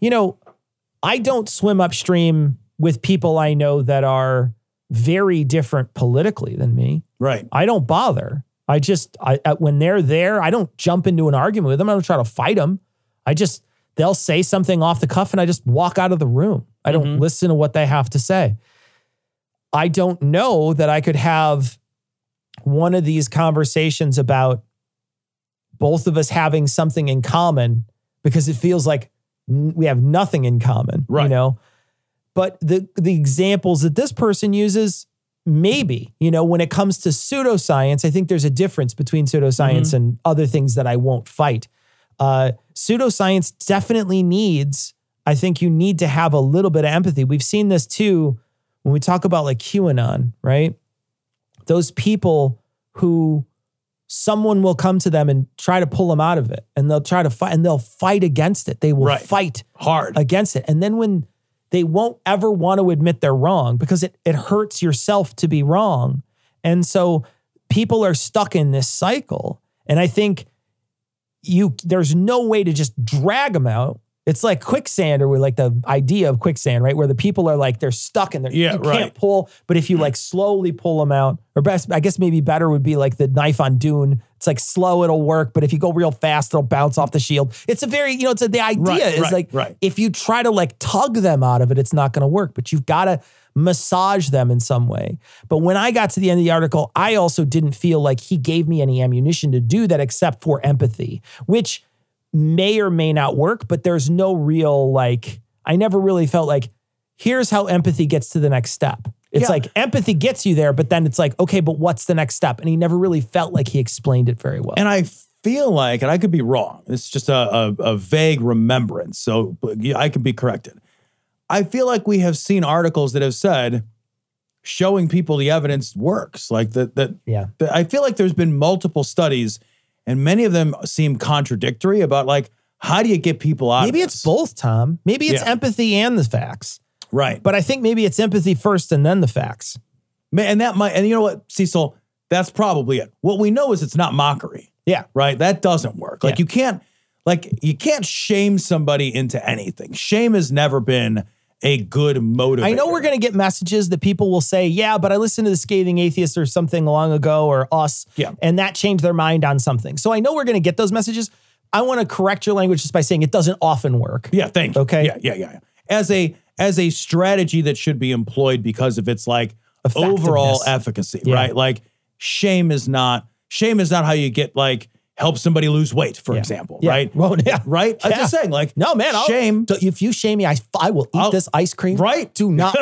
I don't swim upstream with people I know that are very different politically than me. Right. I don't bother. When they're there, I don't jump into an argument with them. I don't try to fight them. They'll say something off the cuff and I just walk out of the room. I don't listen to what they have to say. I don't know that I could have one of these conversations about both of us having something in common because it feels like we have nothing in common, right. But the examples that this person uses, maybe, when it comes to pseudoscience, I think there's a difference between pseudoscience and other things that I won't fight. Pseudoscience definitely needs, I think you need to have a little bit of empathy. We've seen this too when we talk about like QAnon, right? Those people who someone will come to them and try to pull them out of it, and they'll try to fight, and they'll fight against it. They will fight hard against it. And then when they won't ever want to admit they're wrong because it hurts yourself to be wrong. And so people are stuck in this cycle. And I think there's no way to just drag them out. It's like quicksand, or like the idea of quicksand, right? Where the people are like, they're stuck and you can't pull, but if you like slowly pull them out, or best, I guess maybe better would be like the knife on Dune. It's like slow, it'll work, but if you go real fast, it'll bounce off the shield. It's a very, the idea is if you try to like tug them out of it, it's not going to work, but you've got to massage them in some way. But when I got to the end of the article, I also didn't feel like he gave me any ammunition to do that except for empathy, which may or may not work, but there's no real, like, I never really felt like, here's how empathy gets to the next step. It's like empathy gets you there, but then it's like, okay, but what's the next step? And he never really felt like he explained it very well. And I feel like, and I could be wrong, it's just a vague remembrance, so I could be corrected. I feel like we have seen articles that have said showing people the evidence works. Like I feel like there's been multiple studies, and many of them seem contradictory about like, how do you get people out Maybe of this? It's both, Tom. Maybe it's empathy and the facts. Right. But I think maybe it's empathy first and then the facts. And that might, and you know what, Cecil, that's probably it. What we know is it's not mockery. Yeah. Right? That doesn't work. Like you can't shame somebody into anything. Shame has never been a good motivator. I know we're going to get messages that people will say, yeah, but I listened to the Scathing Atheist or something long ago, or us, and that changed their mind on something. So I know we're going to get those messages. I want to correct your language just by saying it doesn't often work. Yeah, thank you. Okay? Yeah. As a strategy that should be employed because of its like overall efficacy, right? Like shame is not how you get like help somebody lose weight, for example, right? Well, right? I'm just saying, like, no, man, shame. If you shame me, I will eat this ice cream. Right? Do not.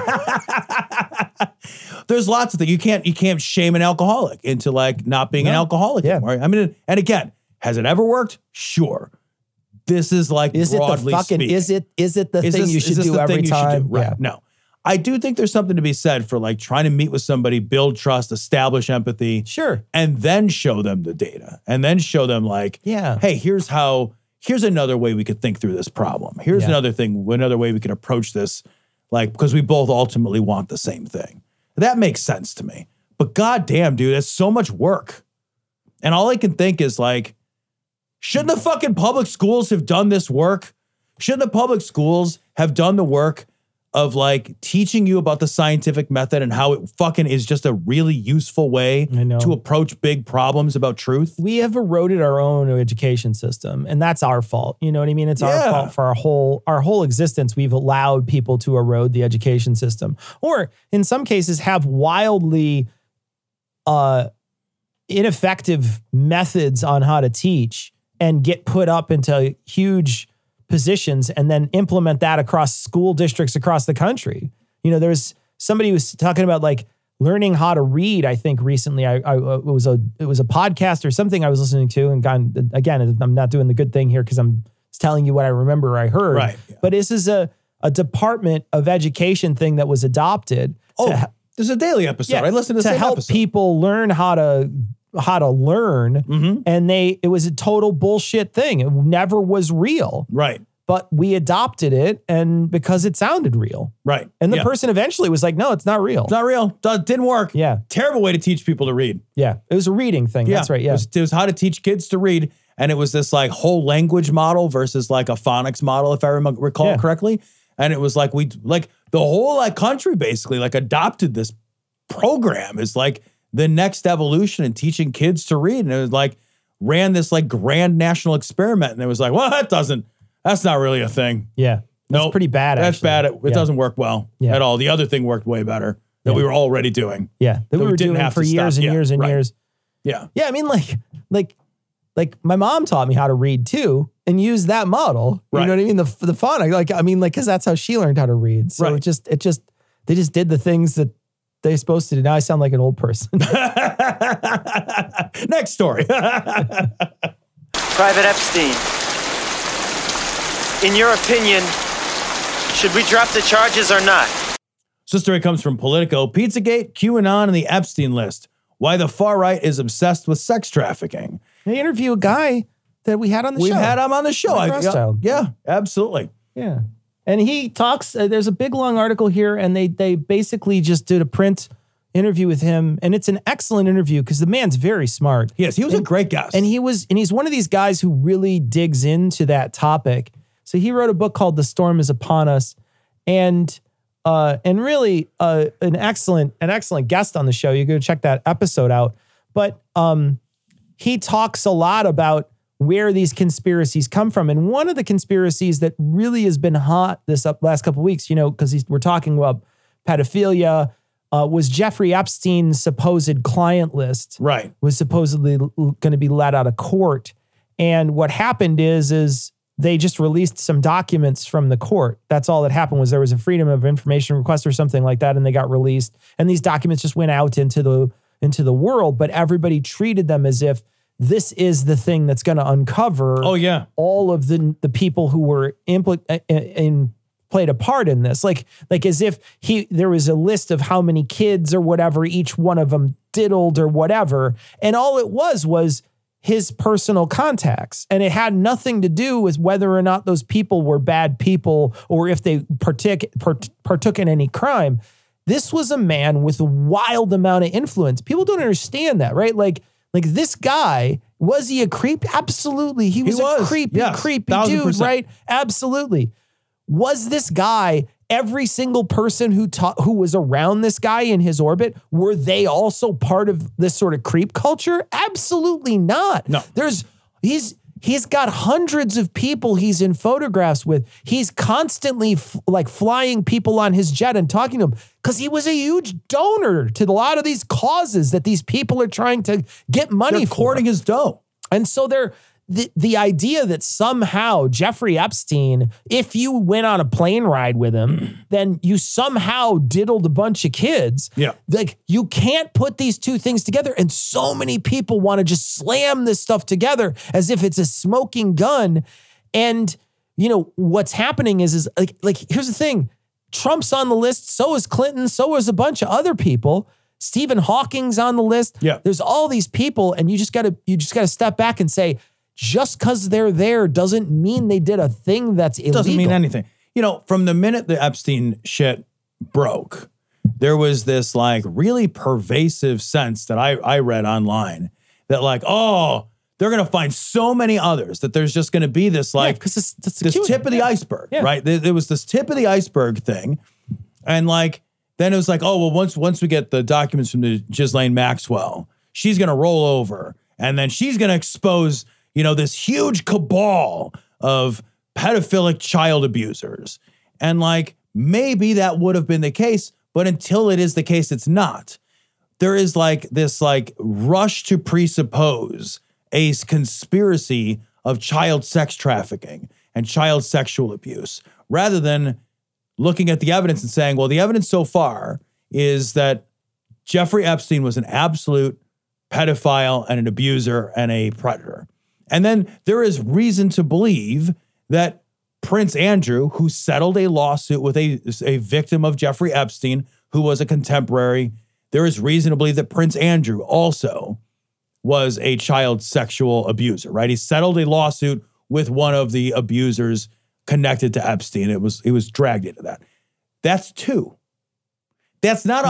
There's lots of things. You can't shame an alcoholic into like not being an alcoholic anymore. I mean, and again, has it ever worked? Sure. This is like broadly speaking. Is it the thing you should do every time? Right. Yeah. No. I do think there's something to be said for like trying to meet with somebody, build trust, establish empathy. Sure. And then show them the data. And then show them like, hey, here's another way we could think through this problem. Here's another way we could approach this, like, because we both ultimately want the same thing. That makes sense to me. But goddamn, dude, that's so much work. And all I can think is like, shouldn't the fucking public schools have done this work? Shouldn't the public schools have done the work of like teaching you about the scientific method and how it fucking is just a really useful way to approach big problems about truth? We have eroded our own education system, and that's our fault. You know what I mean? It's our fault for our whole existence. We've allowed people to erode the education system, or in some cases have wildly ineffective methods on how to teach and get put up into huge positions and then implement that across school districts across the country. You know, there's somebody who was talking about like learning how to read. I think recently it was a podcast or something I was listening to, and again, I'm not doing the good thing here because I'm telling you what I remember I heard. Right. But this is a Department of Education thing that was adopted. There's a daily episode. I listened to the same help episode. people learn how to learn, and it was a total bullshit thing. It never was real. Right. But we adopted it, and because it sounded real. Right. And the person eventually was like, no, it's not real. It's not real. It didn't work. Yeah. Terrible way to teach people to read. Yeah. It was a reading thing. That's right. Yeah. It was how to teach kids to read. And it was this like whole language model versus like a phonics model, if I recall correctly. And it was like, the whole like country basically like adopted this program as like the next evolution in teaching kids to read. And it was like, ran this like grand national experiment. And it was like, well, that's not really a thing. Yeah. That's pretty bad. That's actually. bad. It doesn't work well at all. The other thing worked way better that we were already doing. Yeah. That we were doing for years and years and years. Yeah. Yeah. I mean, like my mom taught me how to read too and use that model. You know what I mean? The phonics, cause that's how she learned how to read. So they just did the things that they're supposed to do. Now I sound like an old person. Next story. Private Epstein. In your opinion, should we drop the charges or not? This story comes from Politico. Pizzagate, QAnon, and the Epstein list. Why the far right is obsessed with sex trafficking. They interview a guy that we had on the show. We've had him on the show. Yeah, absolutely. Yeah. And he talks, there's a big long article here, and they basically just did a print interview with him. And it's an excellent interview because the man's very smart. Yes, he was a great guest. And he's one of these guys who really digs into that topic. So he wrote a book called The Storm Is Upon Us, and really an excellent guest on the show. You go check that episode out. But he talks a lot about where these conspiracies come from. And one of the conspiracies that really has been hot this last couple of weeks, because we're talking about pedophilia, was Jeffrey Epstein's supposed client list. Right. Was supposedly going to be let out of court. And what happened is they just released some documents from the court. That's all that happened. Was there was a Freedom of Information request or something like that, and they got released. And these documents just went out into the world, but everybody treated them as if this is the thing that's going to uncover all of the people who were played a part in this. Like as if there was a list of how many kids or whatever each one of them diddled or whatever. And all it was his personal contacts. And it had nothing to do with whether or not those people were bad people or if they partook in any crime. This was a man with a wild amount of influence. People don't understand that, right? Like this guy, was he a creep? Absolutely. He was a creepy dude, right? Absolutely. Was this guy, every single person who was around this guy in his orbit, were they also part of this sort of creep culture? Absolutely not. No. He's got hundreds of people he's in photographs with. He's constantly flying people on his jet and talking to them because he was a huge donor to a lot of these causes that these people are trying to get money for. Courting his dough. And so the idea that somehow Jeffrey Epstein, if you went on a plane ride with him, then you somehow diddled a bunch of kids. Yeah. Like, you can't put these two things together. And so many people want to just slam this stuff together as if it's a smoking gun. And, what's happening is like, here's the thing. Trump's on the list. So is Clinton. So is a bunch of other people. Stephen Hawking's on the list. Yeah. There's all these people. And you just gotta step back and say, just because they're there doesn't mean they did a thing that's illegal. Doesn't mean anything. From the minute the Epstein shit broke, there was this really pervasive sense that I read online that they're going to find so many others that there's just going to be this this tip of the iceberg, right? There was this tip of the iceberg thing. And then it was once we get the documents from the Ghislaine Maxwell, she's going to roll over and then she's going to expose this huge cabal of pedophilic child abusers. And maybe that would have been the case, but until it is the case, it's not. There is this rush to presuppose a conspiracy of child sex trafficking and child sexual abuse, rather than looking at the evidence and saying, well, the evidence so far is that Jeffrey Epstein was an absolute pedophile and an abuser and a predator. And then there is reason to believe that Prince Andrew, who settled a lawsuit with a victim of Jeffrey Epstein, who was a contemporary, there is reason to believe that Prince Andrew also was a child sexual abuser, right? He settled a lawsuit with one of the abusers connected to Epstein. He was dragged into that. That's two. That's not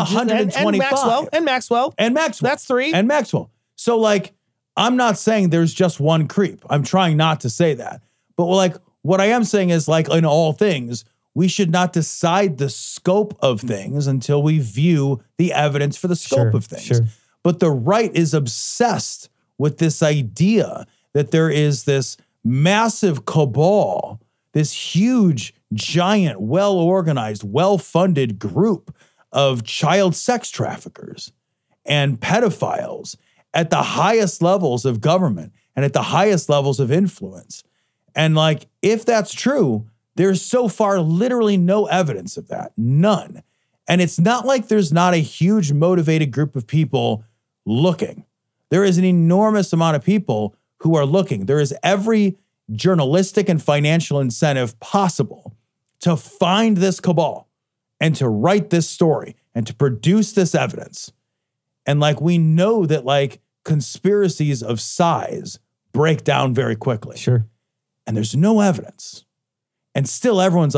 125. And Maxwell. That's three. And Maxwell. So I'm not saying there's just one creep. I'm trying not to say that. But what I am saying is in all things, we should not decide the scope of things until we view the evidence for the scope of things. Sure. But the right is obsessed with this idea that there is this massive cabal, this huge, giant, well-organized, well-funded group of child sex traffickers and pedophiles at the highest levels of government and at the highest levels of influence. And if that's true, there's so far literally no evidence of that. None. And it's not like there's not a huge motivated group of people looking. There is an enormous amount of people who are looking. There is every journalistic and financial incentive possible to find this cabal and to write this story and to produce this evidence. And we know that conspiracies of size break down very quickly. Sure. And there's no evidence. And still everyone's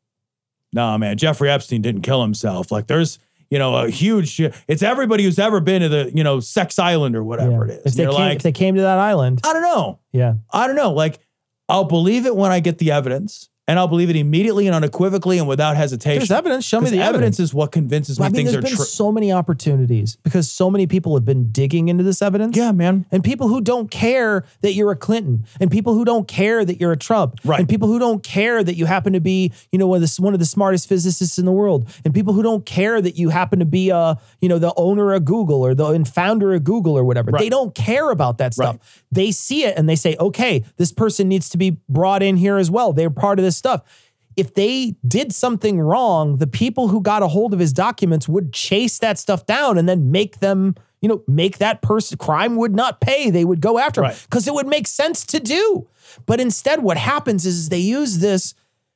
nah, man, Jeffrey Epstein didn't kill himself. There's, a huge, it's everybody who's ever been to the, Sex Island or whatever it is. If they came to that island. I don't know. Yeah. I don't know. I'll believe it when I get the evidence. And I'll believe it immediately and unequivocally and without hesitation. There's evidence. Show me the evidence is what convinces me things are there's true. been so many opportunities because so many people have been digging into this evidence. Yeah, man. And people who don't care that you're a Clinton, and people who don't care that you're a Trump, right. And people who don't care that you happen to be, one of the smartest physicists in the world, and people who don't care that you happen to be, the owner of Google or the founder of Google or whatever. Right. They don't care about that stuff. Right. They see it and they say, okay, this person needs to be brought in here as well. They're part of this stuff. If they did something wrong, the people who got a hold of his documents would chase that stuff down and then make them, make that person, crime would not pay. They would go after him because it would make sense to do. But instead what happens is they use this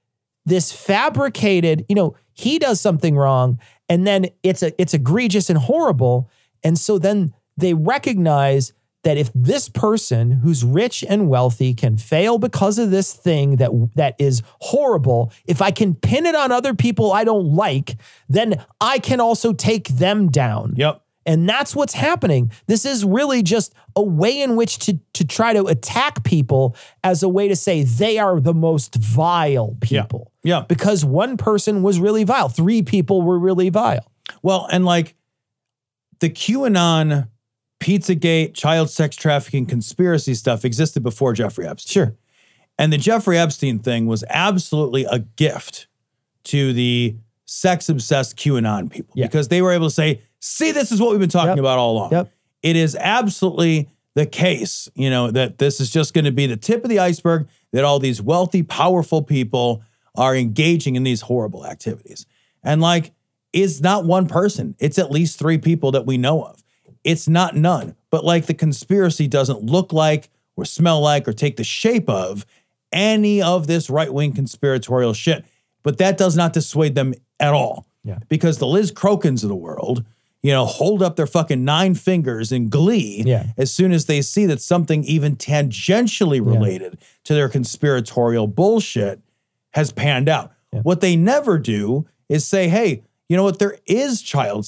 fabricated, he does something wrong and then it's egregious and horrible. And so then they recognize that if this person who's rich and wealthy can fail because of this thing that is horrible, if I can pin it on other people I don't like, then I can also take them down. Yep. And that's what's happening. This is really just a way in which to try to attack people as a way to say they are the most vile people. Yeah. Because one person was really vile. 3 people were really vile. Well, and like the QAnon Pizzagate, child sex trafficking, conspiracy stuff existed before Jeffrey Epstein. Sure. And the Jeffrey Epstein thing was absolutely a gift to the sex-obsessed QAnon people because they were able to say, see, this is what we've been talking about all along. Yep. It is absolutely the case, that this is just going to be the tip of the iceberg, that all these wealthy, powerful people are engaging in these horrible activities. And like, it's not one person. It's at least 3 people that we know of. It's not none, but like the conspiracy doesn't look like or smell like or take the shape of any of this right-wing conspiratorial shit. But that does not dissuade them at all. Yeah. Because the Liz Crokens of the world, hold up their fucking 9 fingers in glee as soon as they see that something even tangentially related to their conspiratorial bullshit has panned out. Yeah. What they never do is say, hey, you know what? There is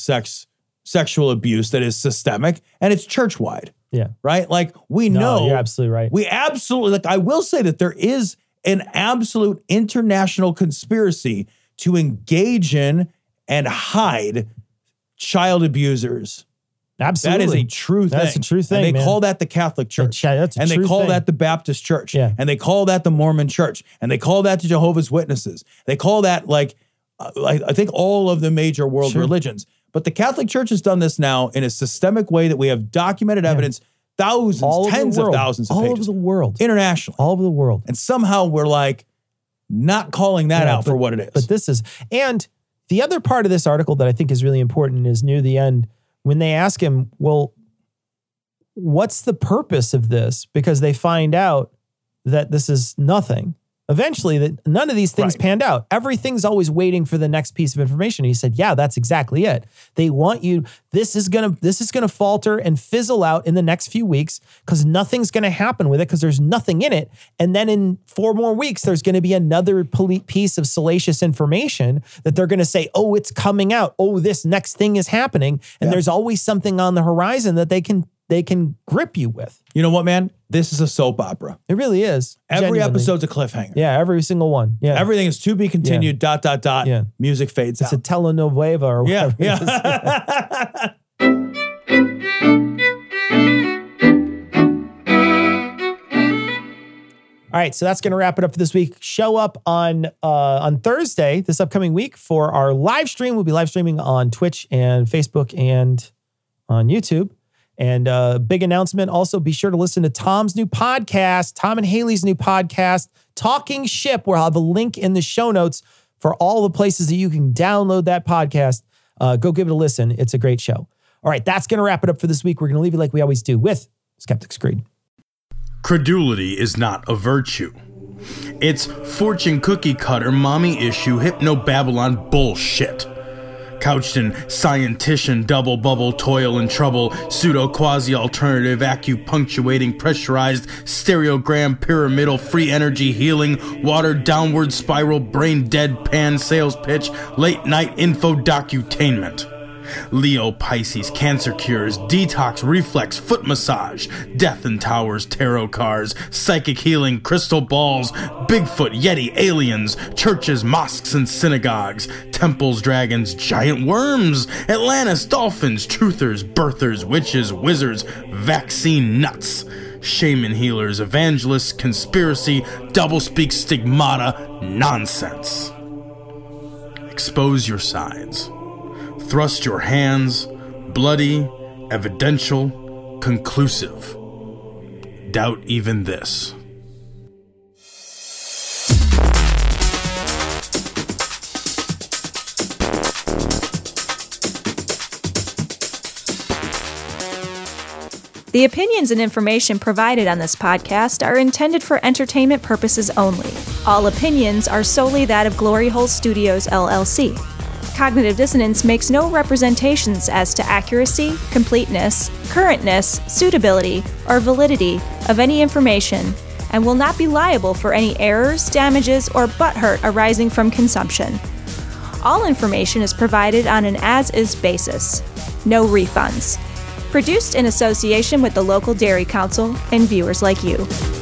sexual abuse that is systemic and it's church-wide. Yeah. Right? Like we know. You're absolutely right. We absolutely, like I will say that there is an absolute international conspiracy to engage in and hide child abusers. Absolutely. That is a true thing. That's a true thing, And they man. call that the Catholic Church. That's a and they true call thing. that the Baptist Church. Yeah. And they call that the Mormon Church. And they call that the Jehovah's Witnesses. They call that like, I think all of the major world religions. But the Catholic Church has done this now in a systemic way that we have documented evidence, thousands, tens of thousands of pages. All over the world. Internationally. All over the world. And somehow we're like not calling that out for what it is. But this is, and the other part of this article that I think is really important is near the end, when they ask him, well, what's the purpose of this? Because they find out that this is nothing. Eventually, that none of these things panned out. Everything's always waiting for the next piece of information. He said, yeah, that's exactly it. They want you, this is gonna falter and fizzle out in the next few weeks because nothing's gonna happen with it because there's nothing in it. And then in 4 more weeks, there's gonna be another piece of salacious information that they're gonna say, oh, it's coming out. Oh, this next thing is happening. And there's always something on the horizon that they can grip you with. You know what, man? This is a soap opera. It really is. Every Genuinely. episode's a cliffhanger. Yeah, every single one. Yeah. Everything is to be continued, ... Yeah. Music fades It's out. a telenovela or whatever. Yeah. All right, so that's going to wrap it up for this week. Show up on Thursday, this upcoming week, for our live stream. We'll be live streaming on Twitch and Facebook and on YouTube. And big announcement, also be sure to listen to Tom's new podcast, Tom and Haley's new podcast, Talking Ship, where I'll have a link in the show notes for all the places that you can download that podcast. Go give it a listen. It's a great show. All right, that's going to wrap it up for this week. We're going to leave you like we always do with Skeptic's Creed. Credulity is not a virtue. It's fortune cookie cutter, mommy issue, hypno-Babylon bullshit. Couched in scientician, double bubble, toil and trouble, pseudo quasi alternative, acupunctuating, pressurized, stereogram, pyramidal, free energy healing, watered downward spiral, brain deadpan sales pitch, late night info docutainment. Leo Pisces, cancer cures, detox, reflex, foot massage, death and towers, tarot cards, psychic healing, crystal balls, Bigfoot, Yeti, aliens, churches, mosques and synagogues, temples, dragons, giant worms, Atlantis, dolphins, truthers, birthers, witches, wizards, vaccine nuts, shaman healers, evangelists, conspiracy, doublespeak, stigmata, nonsense. Expose your sides. Thrust your hands, bloody, evidential, conclusive. Doubt even this. The opinions and information provided on this podcast are intended for entertainment purposes only. All opinions are solely that of Glory Hole Studios, LLC. Cognitive Dissonance makes no representations as to accuracy, completeness, currentness, suitability, or validity of any information, and will not be liable for any errors, damages, or butthurt arising from consumption. All information is provided on an as-is basis. No refunds. Produced in association with the local Dairy Council and viewers like you.